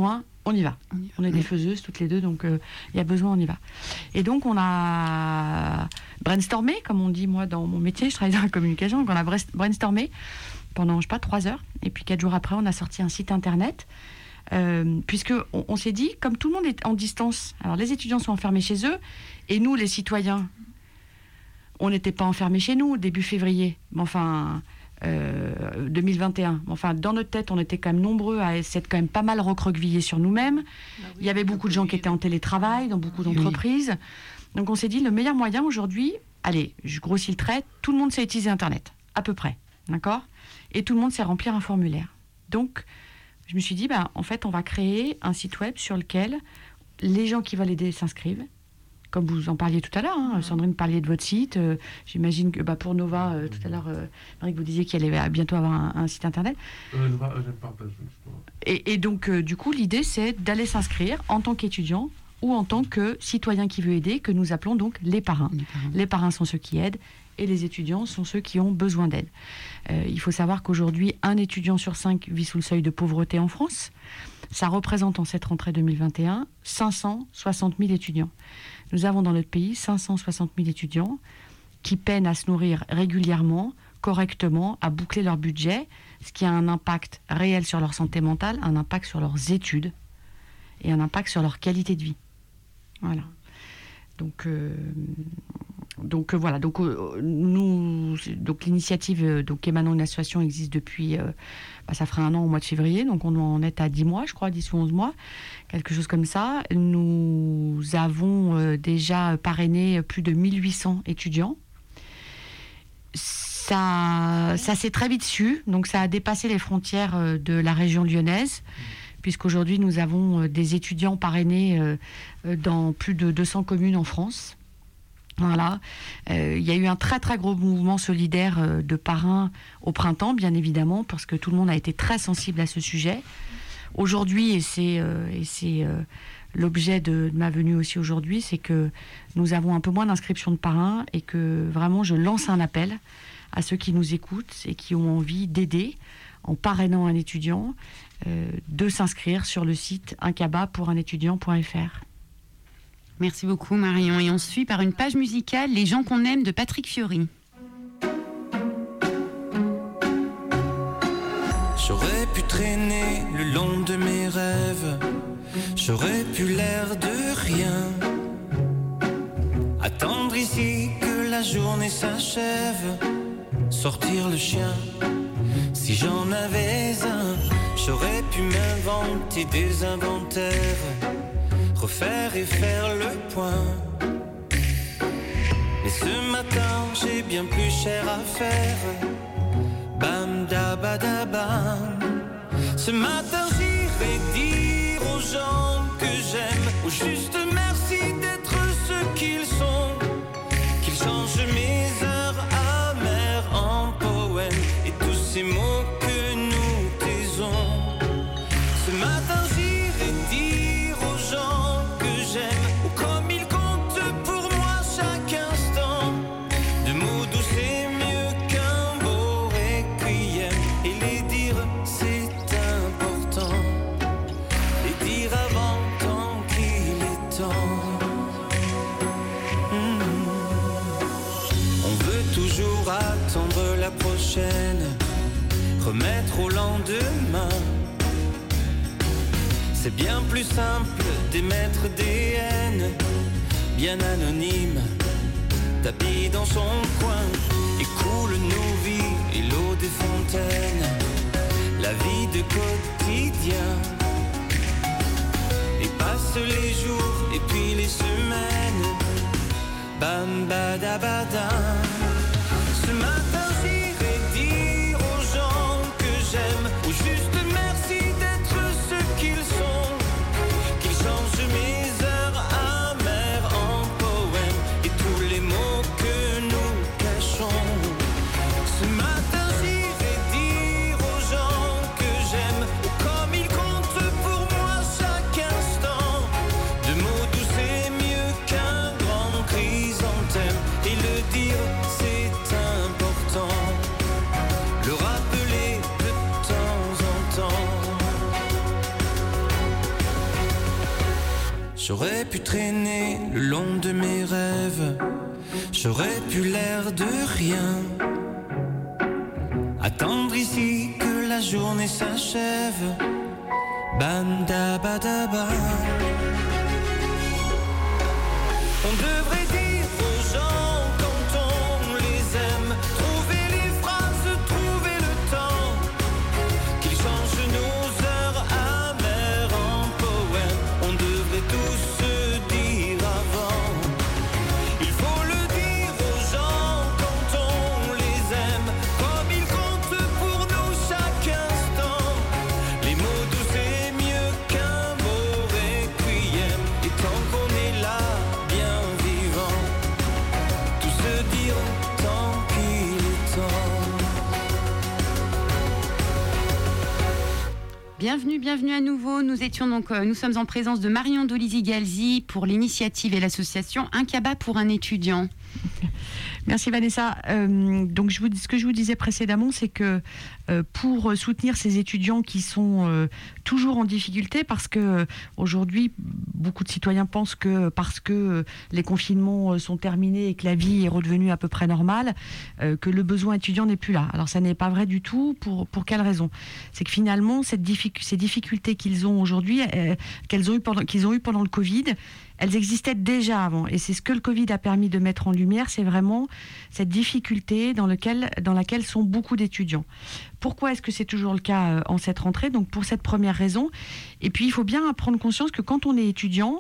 on y va. On est des faiseuses toutes les deux, donc il euh, y a besoin, on y va. Et donc on a brainstormé, comme on dit moi dans mon métier, je travaille dans la communication, donc on a brainstormé pendant, je sais pas, trois heures. Et puis quatre jours après, on a sorti un site internet. Euh, puisque on, on s'est dit, comme tout le monde est en distance, alors les étudiants sont enfermés chez eux, et nous, les citoyens, on n'était pas enfermés chez nous début février, mais enfin euh, deux mille vingt et un. Enfin, dans notre tête, on était quand même nombreux à s'être quand même pas mal recroquevillés sur nous-mêmes. Bah oui, il y avait beaucoup de gens qui étaient en télétravail dans beaucoup d'entreprises. Oui. Donc on s'est dit, le meilleur moyen aujourd'hui, allez, je grossis le trait, tout le monde sait utiliser Internet, à peu près, d'accord ? Et tout le monde sait remplir un formulaire. Donc je me suis dit, bah, en fait, on va créer un site web sur lequel les gens qui veulent aider s'inscrivent. Comme vous en parliez tout à l'heure, hein, Sandrine parlait de votre site. Euh, j'imagine que bah, pour Nova, euh, tout à l'heure, euh, Marie, vous disiez qu'il allait bientôt avoir un, un site internet. Euh, Nova, je partage. Et, et donc, euh, du coup, l'idée, c'est d'aller s'inscrire en tant qu'étudiant ou en tant que citoyen qui veut aider, que nous appelons donc les parrains. Les parrains, les parrains sont ceux qui aident. Et les étudiants sont ceux qui ont besoin d'aide. Euh, il faut savoir qu'aujourd'hui, un étudiant sur cinq vit sous le seuil de pauvreté en France. Ça représente en cette rentrée deux mille vingt et un cinq cent soixante mille étudiants. Nous avons dans notre pays cinq cent soixante mille étudiants qui peinent à se nourrir régulièrement, correctement, à boucler leur budget, ce qui a un impact réel sur leur santé mentale, un impact sur leurs études et un impact sur leur qualité de vie. Voilà. Donc... Euh, Donc euh, voilà, donc euh, nous, donc l'initiative, euh, donc émanant d'une association existe depuis, euh, bah, ça fera un an au mois de février, donc on en est à dix mois, je crois, dix ou onze mois, quelque chose comme ça. Nous avons euh, déjà parrainé plus de mille huit cents étudiants. Ça, ça s'est très vite su, donc ça a dépassé les frontières euh, de la région lyonnaise, puisqu'aujourd'hui nous avons euh, des étudiants parrainés euh, euh, dans plus de deux cents communes en France. Voilà, euh, il y a eu un très très gros mouvement solidaire euh, de parrains au printemps, bien évidemment, parce que tout le monde a été très sensible à ce sujet. Aujourd'hui, et c'est, euh, et c'est euh, l'objet de, de ma venue aussi aujourd'hui, c'est que nous avons un peu moins d'inscriptions de parrains et que vraiment je lance un appel à ceux qui nous écoutent et qui ont envie d'aider en parrainant un étudiant, euh, de s'inscrire sur le site un cabas pour un étudiant point f r. Merci beaucoup Marion. Et on suit par une page musicale Les gens qu'on aime de Patrick Fiori. J'aurais pu traîner le long de mes rêves, j'aurais pu l'air de rien, attendre ici que la journée s'achève, sortir le chien. Si j'en avais un, j'aurais pu m'inventer des inventaires, refaire et faire le point. Mais ce matin, j'ai bien plus cher à faire. Bam da ba da bam. Ce matin, j'irai dire aux gens que j'aime, au juste merci d'être ceux qu'ils sont, qu'ils changent mes heures amères en poèmes et tous ces mots que nous taisons. Ce matin, j'irai dire aux gens que j'aime, ou comme ils comptent pour moi chaque instant, de mots doux c'est mieux qu'un beau requiem, et les dire c'est important, les dire avant tant qu'il est temps. Mmh. On veut toujours attendre la prochaine, remettre au lendemain. C'est bien plus simple d'émettre des haines, bien anonymes, tapis dans son coin, et coule nos vies et l'eau des fontaines, la vie de quotidien. Et passent les jours et puis les semaines, bam badabadam. Ce matin j'irai dire aux gens que j'aime, au juste merci d'être ceux qu'ils sont, qu'ils changent mes heures amères en poèmes et tous les mots que nous cachons. Ce matin j'irai dire aux gens que j'aime, comme ils comptent pour moi chaque instant, de mots doux c'est mieux qu'un grand chrysanthème, et le dire J'aurais pu traîner le long de mes rêves, j'aurais pu l'air de rien, attendre ici que la journée s'achève. Bam da ba da ba. On devrait dire aux gens quand on les aime, trouver les phrases, trouver le temps, qu'ils changent nos heures amères en poèmes. On devrait tous se dire avant. Il faut le dire aux gens quand on les aime, comme ils comptent pour nous chaque instant. Les mots doux c'est mieux qu'un mot requiem. Et tant qu'on est là, bien vivant, tout se dire tant qu'il est temps. Bienvenue, bienvenue à nouveau. Nous étions donc, euh, nous sommes en présence de Marion Dolisi-Galzi pour l'initiative et l'association Un Cabas pour un étudiant. Merci Vanessa. Euh, donc je vous, ce que je vous disais précédemment, c'est que euh, pour soutenir ces étudiants qui sont euh, toujours en difficulté, parce que euh, aujourd'hui beaucoup de citoyens pensent que parce que euh, les confinements sont terminés et que la vie est redevenue à peu près normale, euh, que le besoin étudiant n'est plus là. Alors ça n'est pas vrai du tout. Pour pour quelle raison? C'est que finalement cette diffic- ces difficultés qu'ils ont aujourd'hui, euh, qu'elles ont eu pendant qu'ils ont eu pendant le Covid, elles existaient déjà avant. Et c'est ce que le Covid a permis de mettre en lumière, c'est vraiment cette difficulté dans, lequel, dans laquelle sont beaucoup d'étudiants. Pourquoi est-ce que c'est toujours le cas en cette rentrée? Donc pour cette première raison. Et puis il faut bien prendre conscience que quand on est étudiant,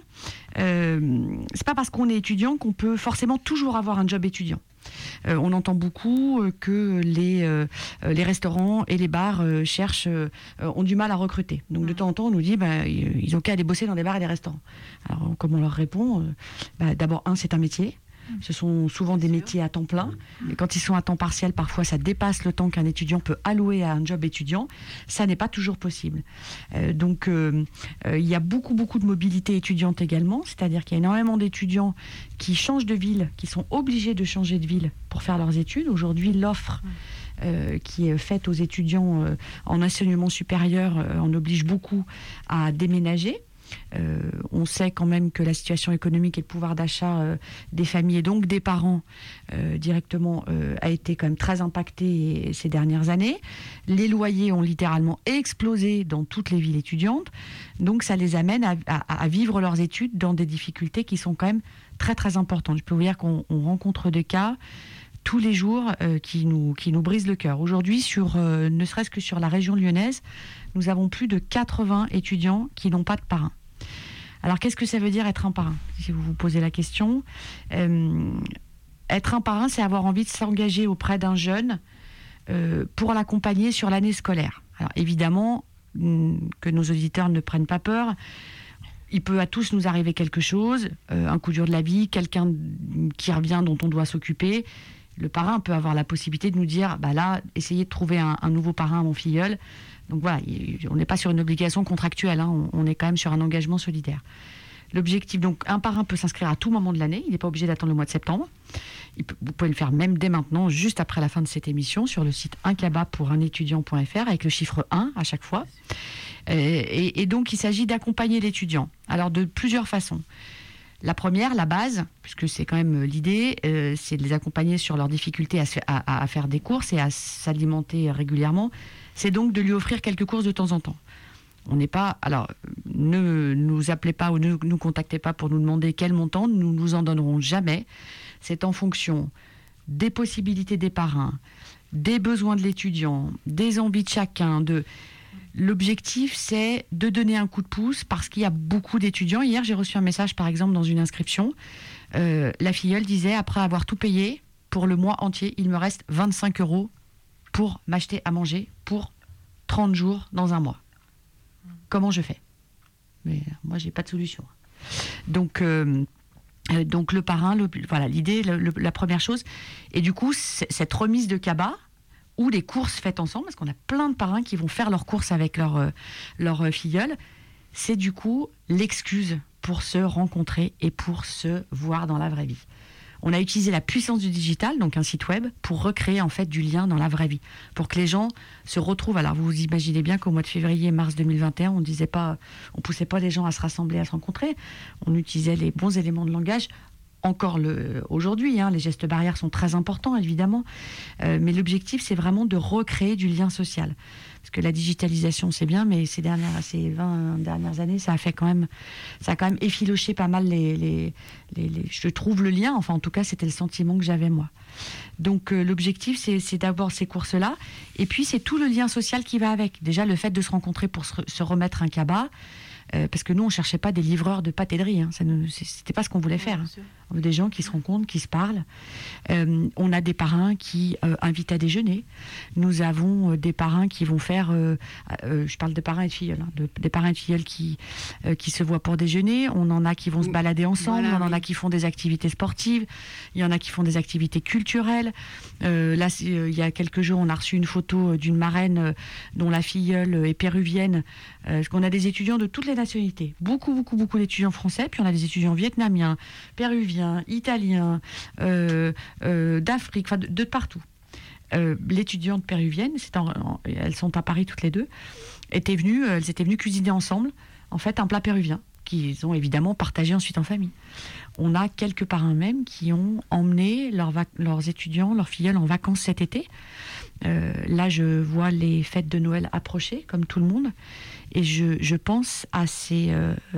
euh, c'est pas parce qu'on est étudiant qu'on peut forcément toujours avoir un job étudiant. Euh, on entend beaucoup euh, que les, euh, les restaurants et les bars euh, cherchent, euh, ont du mal à recruter. Donc de temps en temps, on nous dit bah, ils ont qu'à aller bosser dans des bars et des restaurants. Alors comme on leur répond, euh, bah, d'abord, un, c'est un métier. Ce sont souvent des métiers à temps plein. Et quand ils sont à temps partiel, parfois ça dépasse le temps qu'un étudiant peut allouer à un job étudiant. Ça n'est pas toujours possible. Euh, donc euh, euh, il y a beaucoup, beaucoup de mobilité étudiante également. C'est-à-dire qu'il y a énormément d'étudiants qui changent de ville, qui sont obligés de changer de ville pour faire leurs études. Aujourd'hui, l'offre euh, qui est faite aux étudiants euh, en enseignement supérieur euh, en oblige beaucoup à déménager. Euh, on sait quand même que la situation économique et le pouvoir d'achat euh, des familles et donc des parents euh, directement euh, a été quand même très impacté ces dernières années. Les loyers ont littéralement explosé dans toutes les villes étudiantes, donc ça les amène à, à, à vivre leurs études dans des difficultés qui sont quand même très très importantes. Je peux vous dire qu'on on rencontre des cas tous les jours euh, qui, nous, qui nous brisent le cœur. Aujourd'hui, sur, euh, ne serait-ce que sur la région lyonnaise, nous avons plus de quatre-vingts étudiants qui n'ont pas de parrain. Alors, qu'est-ce que ça veut dire être un parrain? Si vous vous posez la question. Euh, être un parrain, c'est avoir envie de s'engager auprès d'un jeune euh, pour l'accompagner sur l'année scolaire. Alors, évidemment, que nos auditeurs ne prennent pas peur. Il peut à tous nous arriver quelque chose, euh, un coup dur de la vie, quelqu'un qui revient dont on doit s'occuper. Le parrain peut avoir la possibilité de nous dire, bah là, essayez de trouver un, un nouveau parrain à mon filleul. Donc voilà, on n'est pas sur une obligation contractuelle, hein, on, on est quand même sur un engagement solidaire. L'objectif, donc un parrain peut s'inscrire à tout moment de l'année, il n'est pas obligé d'attendre le mois de septembre. Il peut, vous pouvez le faire même dès maintenant, juste après la fin de cette émission, sur le site un cabas pour un étudiant point f r, avec le chiffre un à chaque fois. Et, et, et donc il s'agit d'accompagner l'étudiant. Alors de plusieurs façons. La première, la base, puisque c'est quand même l'idée, euh, c'est de les accompagner sur leurs difficultés à, à, à faire des courses et à s'alimenter régulièrement. C'est donc de lui offrir quelques courses de temps en temps. On n'est pas... Alors, ne nous appelez pas ou ne nous contactez pas pour nous demander quel montant, nous ne nous en donnerons jamais. C'est en fonction des possibilités des parrains, des besoins de l'étudiant, des envies de chacun, de... L'objectif, c'est de donner un coup de pouce parce qu'il y a beaucoup d'étudiants. Hier, j'ai reçu un message, par exemple, dans une inscription. Euh, la filleule disait, après avoir tout payé, pour le mois entier, il me reste vingt-cinq euros pour m'acheter à manger pour trente jours dans un mois. Comment je fais? Mais moi, j'ai pas de solution. Donc, euh, euh, donc le parrain, le, voilà, l'idée, le, le, la première chose. Et du coup, cette remise de cabas, ou les courses faites ensemble, parce qu'on a plein de parrains qui vont faire leurs courses avec leur, euh, leur filleule, c'est du coup l'excuse pour se rencontrer et pour se voir dans la vraie vie. On a utilisé la puissance du digital, donc un site web, pour recréer en fait du lien dans la vraie vie, pour que les gens se retrouvent. Alors vous imaginez bien qu'au mois de février, mars deux mille vingt et un, on disait pas, on poussait pas les gens à se rassembler, à se rencontrer. On utilisait les bons éléments de langage. Encore le, aujourd'hui, hein, les gestes barrières sont très importants, évidemment. Euh, mais l'objectif, c'est vraiment de recréer du lien social. Parce que la digitalisation, c'est bien, mais ces dernières, ces vingt dernières années, ça a fait quand même, ça a quand même effiloché pas mal les, les, les, les je trouve le lien. Enfin, en tout cas, c'était le sentiment que j'avais moi. Donc, euh, l'objectif, c'est, c'est d'abord ces courses-là, et puis c'est tout le lien social qui va avec. Déjà, le fait de se rencontrer pour se, se remettre un cabas. Euh, parce que nous, on ne cherchait pas des livreurs de pâtisserie. Hein. Ça ne, c'était pas ce qu'on voulait faire. Hein. On veut des gens qui se rencontrent, qui se parlent. Euh, on a des parrains qui euh, invitent à déjeuner. Nous avons euh, des parrains qui vont faire... Euh, euh, je parle de parrains et de filleuls. Hein, de, des parrains et de filleuls qui, euh, qui se voient pour déjeuner. On en a qui vont se balader ensemble. Voilà, on en oui. a qui font des activités sportives. Il y en a qui font des activités culturelles. Euh, là, euh, il y a quelques jours, on a reçu une photo d'une marraine euh, dont la filleule est péruvienne. Euh, parce qu'on a des étudiants de toutes les nationalités. Beaucoup, beaucoup, beaucoup d'étudiants français. Puis on a des étudiants vietnamiens, péruviens, italiens, euh, euh, d'Afrique, enfin de, de partout. Euh, l'étudiante péruvienne, c'est en, en, elles sont à Paris toutes les deux, étaient venues, elles étaient venues cuisiner ensemble, en fait, un plat péruvien qu'ils ont évidemment partagé ensuite en famille. On a quelques parrains même qui ont emmené leurs, vac- leurs étudiants, leurs filleuls en vacances cet été. Euh, là, je vois les fêtes de Noël approcher, comme tout le monde, et je, je pense à ces euh, euh,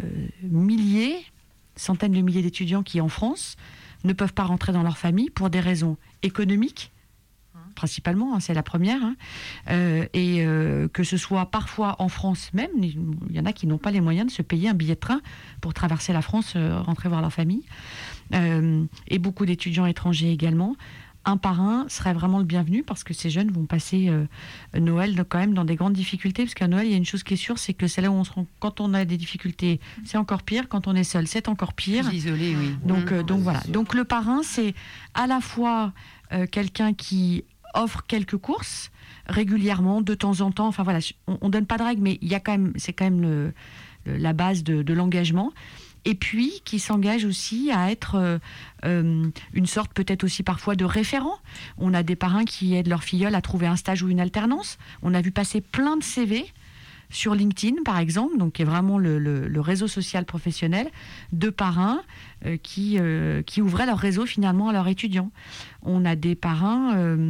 milliers, centaines de milliers d'étudiants qui, en France, ne peuvent pas rentrer dans leur famille pour des raisons économiques, principalement, hein, c'est la première, hein, euh, et euh, que ce soit parfois en France même, il y en a qui n'ont pas les moyens de se payer un billet de train pour traverser la France, euh, rentrer voir leur famille, euh, et beaucoup d'étudiants étrangers également. Un parrain serait vraiment le bienvenu parce que ces jeunes vont passer euh, Noël quand même dans des grandes difficultés, parce qu'à Noël, il y a une chose qui est sûre, c'est que c'est là où on se rend, quand on a des difficultés, c'est encore pire, quand on est seul, c'est encore pire. Isolé, oui. Donc, euh, donc voilà. Donc le parrain, c'est à la fois euh, quelqu'un qui offre quelques courses régulièrement, de temps en temps. Enfin voilà, on, on donne pas de règles, mais il y a quand même, c'est quand même le, le, la base de, de l'engagement. Et puis qui s'engage aussi à être euh, euh, une sorte peut-être aussi parfois de référent. On a des parrains qui aident leurs filleuls à trouver un stage ou une alternance. On a vu passer plein de C V sur LinkedIn, par exemple, donc qui est vraiment le, le, le réseau social professionnel, de parrains euh, qui, euh, qui ouvraient leur réseau finalement à leurs étudiants. On a des parrains euh,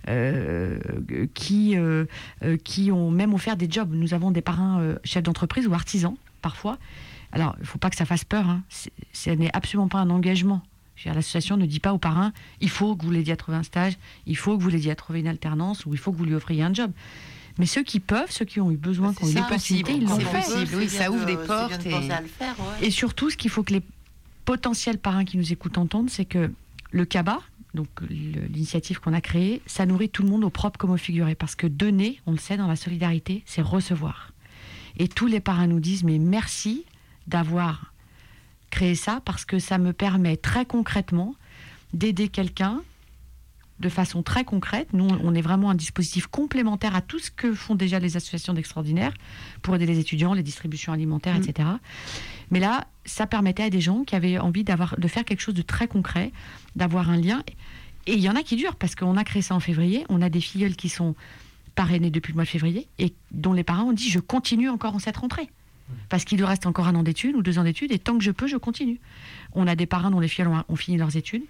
euh, qui, euh, euh, qui ont même offert des jobs. Nous avons des parrains euh, chefs d'entreprise ou artisans, parfois. Alors, il ne faut pas que ça fasse peur, hein. C'est, ce n'est absolument pas un engagement. Je veux dire, l'association ne dit pas aux parrains, il faut que vous l'aidiez à trouver un stage, il faut que vous l'aidiez à trouver une alternance, ou il faut que vous lui offriez un job. Mais ceux qui peuvent, ceux qui ont eu besoin, qui ont eu l'opportunité, ils l'ont fait. Possible, oui, ça ouvre des portes. Et... À le faire, ouais. et surtout, ce qu'il faut que les potentiels parrains qui nous écoutent entendent, c'est que le cabas, donc le, l'initiative qu'on a créée, ça nourrit tout le monde au propre comme au figuré. Parce que donner, on le sait, dans la solidarité, c'est recevoir. Et tous les parrains nous disent, mais merci d'avoir créé ça, parce que ça me permet très concrètement d'aider quelqu'un de façon très concrète. Nous, on est vraiment un dispositif complémentaire à tout ce que font déjà les associations d'extraordinaires pour aider les étudiants, les distributions alimentaires, mmh. et cetera. Mais là, ça permettait à des gens qui avaient envie d'avoir, de faire quelque chose de très concret, d'avoir un lien. Et il y en a qui durent, parce qu'on a créé ça en février. On a des filleuls qui sont parrainés depuis le mois de février et dont les parents ont dit « je continue encore en cette rentrée ». Parce qu'il lui reste encore un an d'études ou deux ans d'études, et tant que je peux, je continue. On a des parrains dont les filles ont, ont fini leurs études,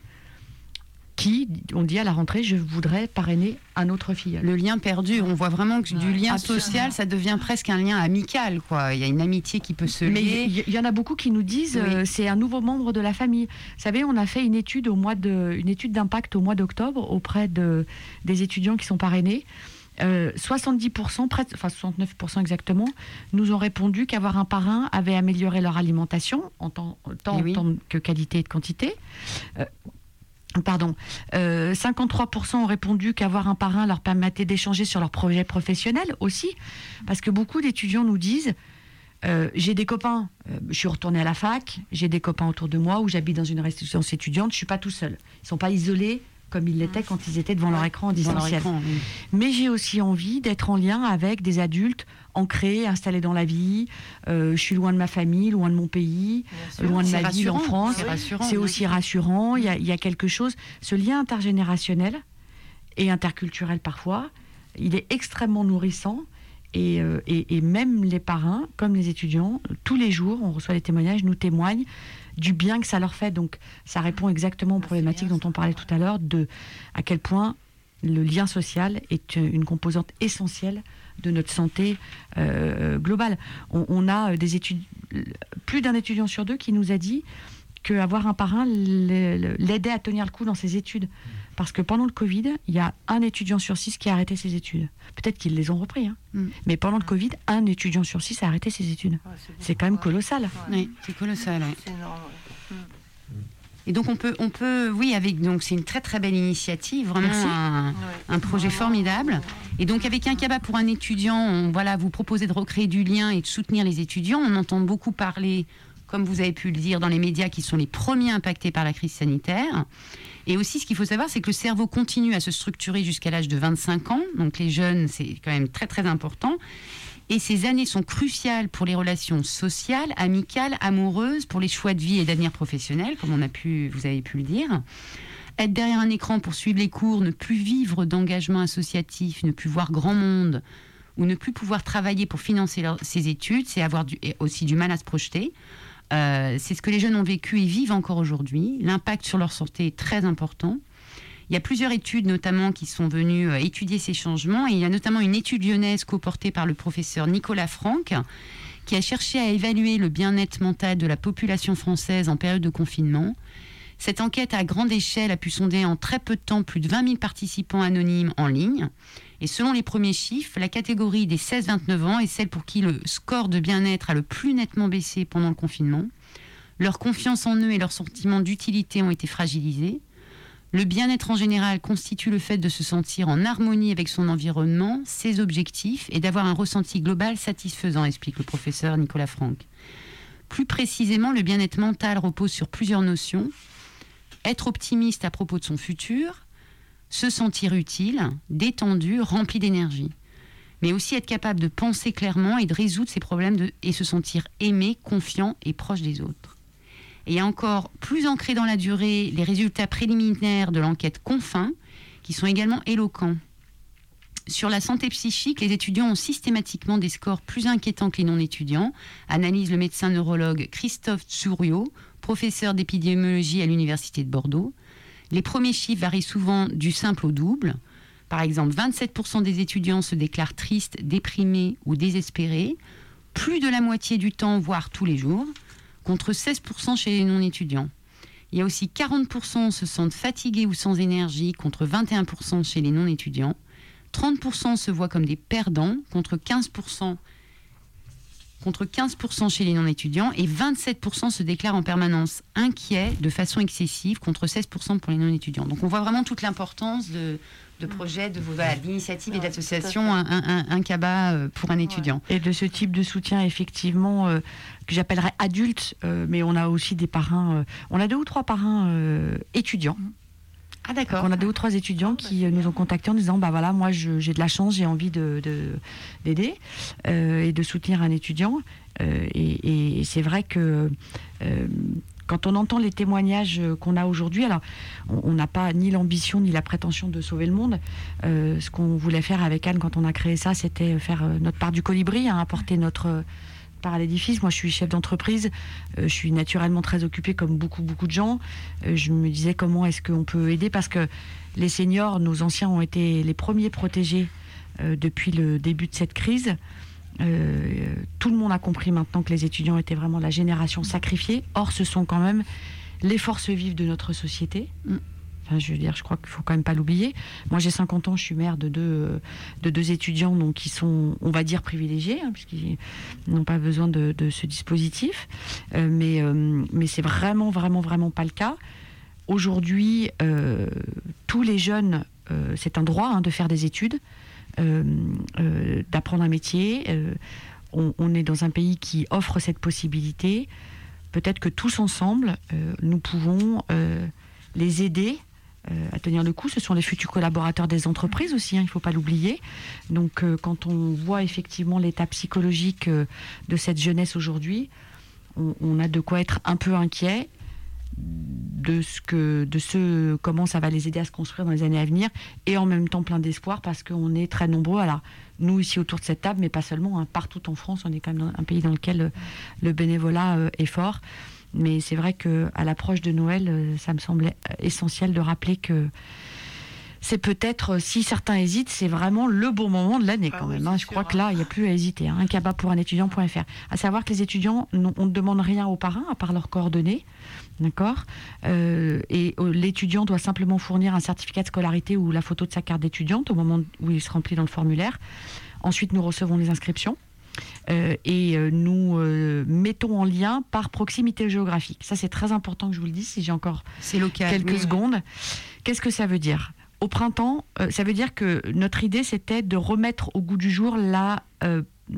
qui ont dit à la rentrée, je voudrais parrainer un autre filleul. Le lien perdu, on voit vraiment que ouais, du lien absolument. social, ça devient presque un lien amical, quoi. Il y a une amitié qui peut se lier. Mais il y, y en a beaucoup qui nous disent, oui. euh, c'est un nouveau membre de la famille. Vous savez, on a fait une étude, au mois de, une étude d'impact au mois d'octobre auprès de, des étudiants qui sont parrainés. Euh, soixante-dix pour cent, près, enfin soixante-neuf pour cent exactement, nous ont répondu qu'avoir un parrain avait amélioré leur alimentation, en tant, tant, oui. en tant que qualité et de quantité. Euh, pardon. Euh, cinquante-trois pour cent ont répondu qu'avoir un parrain leur permettait d'échanger sur leur projet professionnel aussi, parce que beaucoup d'étudiants nous disent euh, j'ai des copains, euh, je suis retournée à la fac, j'ai des copains autour de moi, ou j'habite dans une résidence étudiante, je ne suis pas tout seul. Ils ne sont pas isolés comme ils l'étaient quand ils étaient devant leur écran en Devant leur distanciel. écran, oui. Mais j'ai aussi envie d'être en lien avec des adultes ancrés, installés dans la vie. Euh, je suis loin de ma famille, loin de mon pays, sûr. loin de C'est ma ville en rassurant, France. c'est rassurant, C'est oui. aussi rassurant. Il y a, il y a quelque chose, ce lien intergénérationnel et interculturel parfois, il est extrêmement nourrissant. Et, euh, et, et même les parrains, comme les étudiants, tous les jours, on reçoit des témoignages, nous témoignent du bien que ça leur fait. Donc ça répond exactement aux problématiques dont on parlait tout à l'heure, de à quel point le lien social est une composante essentielle de notre santé euh, globale. On, on a des études, plus d'un étudiant sur deux qui nous a dit qu'avoir un parrain l'aidait à tenir le coup dans ses études. Parce que pendant le Covid, il y a un étudiant sur six qui a arrêté ses études. Peut-être qu'ils les ont repris, hein. Mm. Mais pendant le Covid, un étudiant sur six a arrêté ses études. Ouais, c'est C'est beaucoup, quand même ouais. colossal. Ouais. Oui, c'est colossal. Ouais. C'est énorme. Ouais. Et donc on peut, on peut, oui, avec donc c'est une très très belle initiative, vraiment Merci. un, Ouais. un projet Vraiment, formidable. ouais. Et donc avec un cabas pour un étudiant, on, voilà, vous proposez de recréer du lien et de soutenir les étudiants. On entend beaucoup parler, comme vous avez pu le dire dans les médias, qui sont les premiers impactés par la crise sanitaire. Et aussi, ce qu'il faut savoir, c'est que le cerveau continue à se structurer jusqu'à l'âge de vingt-cinq ans. Donc les jeunes, c'est quand même très très important. Et ces années sont cruciales pour les relations sociales, amicales, amoureuses, pour les choix de vie et d'avenir professionnel, comme on a pu, vous avez pu le dire. Être derrière un écran pour suivre les cours, ne plus vivre d'engagement associatif, ne plus voir grand monde, ou ne plus pouvoir travailler pour financer leur, ses études, c'est avoir du, et aussi du mal à se projeter. Euh, c'est ce que les jeunes ont vécu et vivent encore aujourd'hui. L'impact sur leur santé est très important. Il y a plusieurs études notamment qui sont venues euh, étudier ces changements. Et il y a notamment une étude lyonnaise coportée par le professeur Nicolas Franck qui a cherché à évaluer le bien-être mental de la population française en période de confinement. Cette enquête à grande échelle a pu sonder en très peu de temps plus de vingt mille participants anonymes en ligne. Et selon les premiers chiffres, la catégorie des seize vingt-neuf ans est celle pour qui le score de bien-être a le plus nettement baissé pendant le confinement. Leur confiance en eux et leur sentiment d'utilité ont été fragilisés. Le bien-être en général constitue le fait de se sentir en harmonie avec son environnement, ses objectifs et d'avoir un ressenti global satisfaisant, explique le professeur Nicolas Franck. Plus précisément, le bien-être mental repose sur plusieurs notions. Être optimiste à propos de son futur, se sentir utile, détendu, rempli d'énergie. Mais aussi être capable de penser clairement et de résoudre ses problèmes de, et se sentir aimé, confiant et proche des autres. Et il y a encore plus ancré dans la durée les résultats préliminaires de l'enquête Confin, qui sont également éloquents. Sur la santé psychique, les étudiants ont systématiquement des scores plus inquiétants que les non-étudiants, analyse le médecin neurologue Christophe Tsouriau, professeur d'épidémiologie à l'Université de Bordeaux. Les premiers chiffres varient souvent du simple au double. Par exemple, vingt-sept pour cent des étudiants se déclarent tristes, déprimés ou désespérés, plus de la moitié du temps, voire tous les jours, contre seize pour cent chez les non-étudiants. Il y a aussi quarante pour cent se sentent fatigués ou sans énergie, contre vingt et un pour cent chez les non-étudiants. trente pour cent se voient comme des perdants, contre quinze pour cent, contre quinze pour cent chez les non-étudiants, et vingt-sept pour cent se déclarent en permanence inquiets de façon excessive, contre seize pour cent pour les non-étudiants. Donc on voit vraiment toute l'importance de, de projets, de voilà, d'initiatives et Ouais, d'associations, un, un, un cabas pour un étudiant. Et de ce type de soutien, effectivement, euh, que j'appellerais adulte, euh, mais on a aussi des parrains, euh, on a deux ou trois parrains euh, étudiants. Ah d'accord. On a deux ou trois étudiants qui euh, nous ont contactés en disant bah voilà, moi je- j'ai de la chance, j'ai envie de, de- d'aider euh, et de soutenir un étudiant. Euh, et, et c'est vrai que euh, quand on entend les témoignages qu'on a aujourd'hui, alors on on n'a pas ni l'ambition ni la prétention de sauver le monde. Euh, ce qu'on voulait faire avec Anne quand on a créé ça, c'était faire euh, notre part du colibri, hein, apporter notre euh, part à l'édifice. Moi, je suis chef d'entreprise. Euh, je suis naturellement très occupée, comme beaucoup, beaucoup de gens. Euh, je me disais comment est-ce qu'on peut aider, parce que les seniors, nos anciens, ont été les premiers protégés euh, depuis le début de cette crise. Euh, tout le monde a compris maintenant que les étudiants étaient vraiment la génération sacrifiée. Or, ce sont quand même les forces vives de notre société. Mm. Enfin, je veux dire, je crois qu'il faut quand même pas l'oublier. Moi, j'ai cinquante ans, je suis mère de deux, euh, de deux étudiants, donc qui sont, on va dire, privilégiés, hein, puisqu'ils n'ont pas besoin de, de ce dispositif. Euh, mais, euh, mais c'est vraiment, vraiment, vraiment pas le cas. Aujourd'hui, euh, tous les jeunes, euh, c'est un droit hein, de faire des études, euh, euh, d'apprendre un métier. Euh, on, on est dans un pays qui offre cette possibilité. Peut-être que tous ensemble, euh, nous pouvons euh, les aider euh, à tenir le coup. Ce sont les futurs collaborateurs des entreprises aussi, hein, il ne faut pas l'oublier. Donc euh, quand on voit effectivement l'état psychologique euh, de cette jeunesse aujourd'hui, on, on a de quoi être un peu inquiet de ce que, de ce comment ça va les aider à se construire dans les années à venir, et en même temps plein d'espoir parce qu'on est très nombreux. Alors nous ici autour de cette table, mais pas seulement, hein, partout en France, on est quand même un pays dans lequel le, le bénévolat euh, est fort. Mais c'est vrai que à l'approche de Noël, euh, ça me semblait essentiel de rappeler que c'est peut-être, si certains hésitent, c'est vraiment le bon moment de l'année quand ah même. Oui, hein. Je sûr, crois hein. que là, il n'y a plus à hésiter. Hein. Un cabas pour un étudiant point f r. À savoir que les étudiants, on ne demande rien aux parrains à part leurs coordonnées. D'accord euh, Et euh, l'étudiant doit simplement fournir un certificat de scolarité ou la photo de sa carte d'étudiante au moment où il se remplit dans le formulaire. Ensuite, nous recevons les inscriptions. Euh, et euh, nous euh, mettons en lien par proximité géographique. Ça, c'est très important que je vous le dise, si j'ai encore c'est local, quelques oui, secondes. Qu'est-ce que ça veut dire ? Au printemps, euh, ça veut dire que notre idée, c'était de remettre au goût du jour la, euh,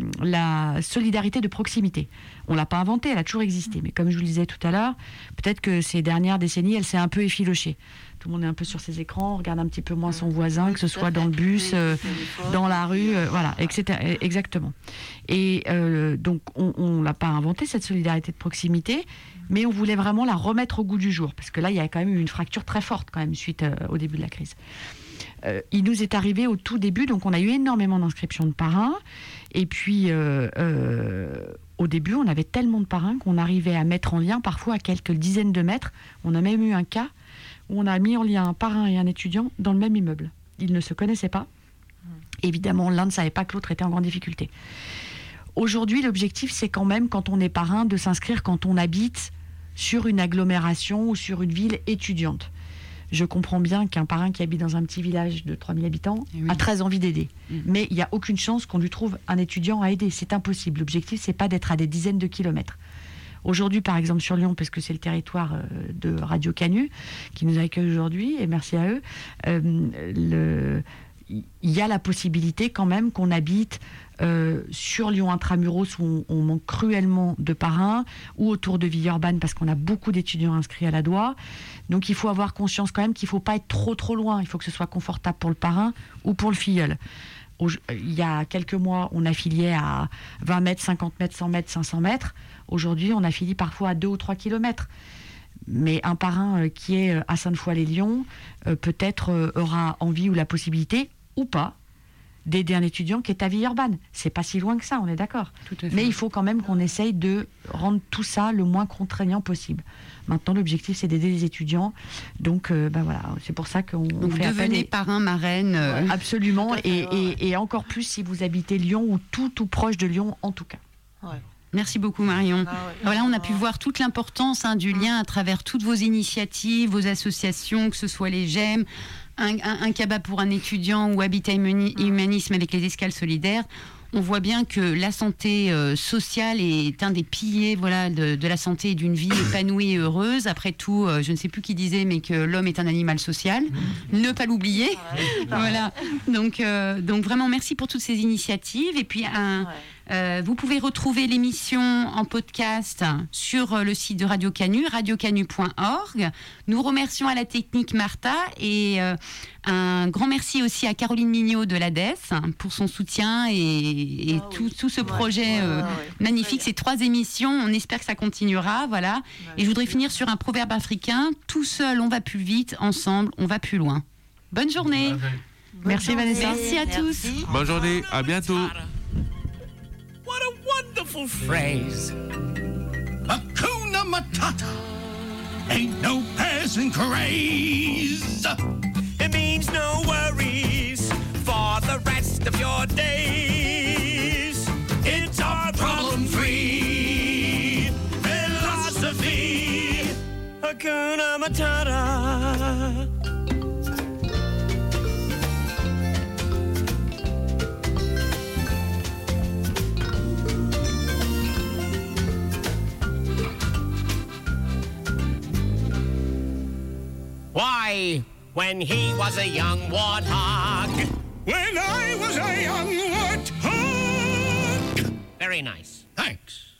la solidarité de proximité. On ne l'a pas inventée, elle a toujours existé. Mais comme je vous le disais tout à l'heure, peut-être que ces dernières décennies, elle s'est un peu effilochée. Tout le monde est un peu sur ses écrans, on regarde un petit peu moins son voisin, que ce soit dans le bus, euh, dans la rue, euh, voilà, et cetera. Exactement. Et euh, donc, on ne l'a pas inventée, cette solidarité de proximité, mais on voulait vraiment la remettre au goût du jour, parce que là, il y a quand même eu une fracture très forte, quand même, suite euh, au début de la crise. Euh, il nous est arrivé au tout début, donc on a eu énormément d'inscriptions de parrains, et puis euh, euh, au début, on avait tellement de parrains qu'on arrivait à mettre en lien, parfois à quelques dizaines de mètres. On a même eu un cas où on a mis en lien un parrain et un étudiant dans le même immeuble. Ils ne se connaissaient pas. Évidemment, l'un ne savait pas que l'autre était en grande difficulté. Aujourd'hui, l'objectif, c'est quand même, quand on est parrain, de s'inscrire quand on habite sur une agglomération ou sur une ville étudiante. Je comprends bien qu'un parrain qui habite dans un petit village de trois mille habitants oui. a très envie d'aider. Mmh. Mais il n'y a aucune chance qu'on lui trouve un étudiant à aider. C'est impossible. L'objectif, c'est pas d'être à des dizaines de kilomètres. Aujourd'hui, par exemple, sur Lyon, parce que c'est le territoire de Radio Canu qui nous accueille aujourd'hui, et merci à eux, euh, le... il y a la possibilité quand même qu'on habite euh, sur Lyon intramuros où on, on manque cruellement de parrains, ou autour de Villeurbanne parce qu'on a beaucoup d'étudiants inscrits à la D O A. Donc il faut avoir conscience quand même qu'il ne faut pas être trop trop loin. Il faut que ce soit confortable pour le parrain ou pour le filleul. Il y a quelques mois, on affiliait à vingt mètres, cinquante mètres, cent mètres, cinq cents mètres. Aujourd'hui, on affilie parfois à deux ou trois kilomètres. Mais un parrain euh, qui est à Sainte-Foy-les-Lyons, euh, peut-être euh, aura envie ou la possibilité, ou pas, d'aider un étudiant qui est à Villeurbanne. C'est pas si loin que ça, on est d'accord. Mais il faut quand même qu'on essaye de rendre tout ça le moins contraignant possible. Maintenant, l'objectif, c'est d'aider les étudiants. Donc, euh, ben voilà, c'est pour ça qu'on Donc fait appel. Devenez parrain, marraine. Euh... Ouais, absolument. Et, et, et encore plus si vous habitez Lyon ou tout, tout proche de Lyon, en tout cas. Ouais. Merci beaucoup Marion. Ah ouais. Voilà, on a pu voir toute l'importance hein, du lien à travers toutes vos initiatives, vos associations, que ce soit les G E M, un, un, un cabas pour un étudiant ou Habitat Humanisme avec les escales solidaires. On voit bien que la santé euh, sociale est un des piliers voilà, de, de la santé et d'une vie épanouie et heureuse. Après tout, euh, je ne sais plus qui disait, mais que l'homme est un animal social. Mmh. Ne pas l'oublier. Ouais. Voilà. Donc, euh, donc vraiment, merci pour toutes ces initiatives. Et puis, un... Ouais. Euh, vous pouvez retrouver l'émission en podcast sur le site de Radio Canu, radio canu point org. Nous remercions à la technique Martha et euh, un grand merci aussi à Caroline Mignot de l'A D E S pour son soutien et, et ah, tout, oui. tout ce projet ouais, euh, ouais, ouais. magnifique, ces trois émissions. On espère que ça continuera, voilà. Ouais, et je voudrais finir sur un proverbe africain. Tout seul, on va plus vite, ensemble, on va plus loin. Bonne journée. Ouais, merci Bonne Vanessa. Merci à tous. Bonne journée, à bientôt. What a wonderful phrase. Hakuna Matata. Ain't no passing craze. It means no worries for the rest of your days. It's our problem-free philosophy. Hakuna Matata. Why, when he was a young warthog. When I was a young warthog. Very nice. Thanks.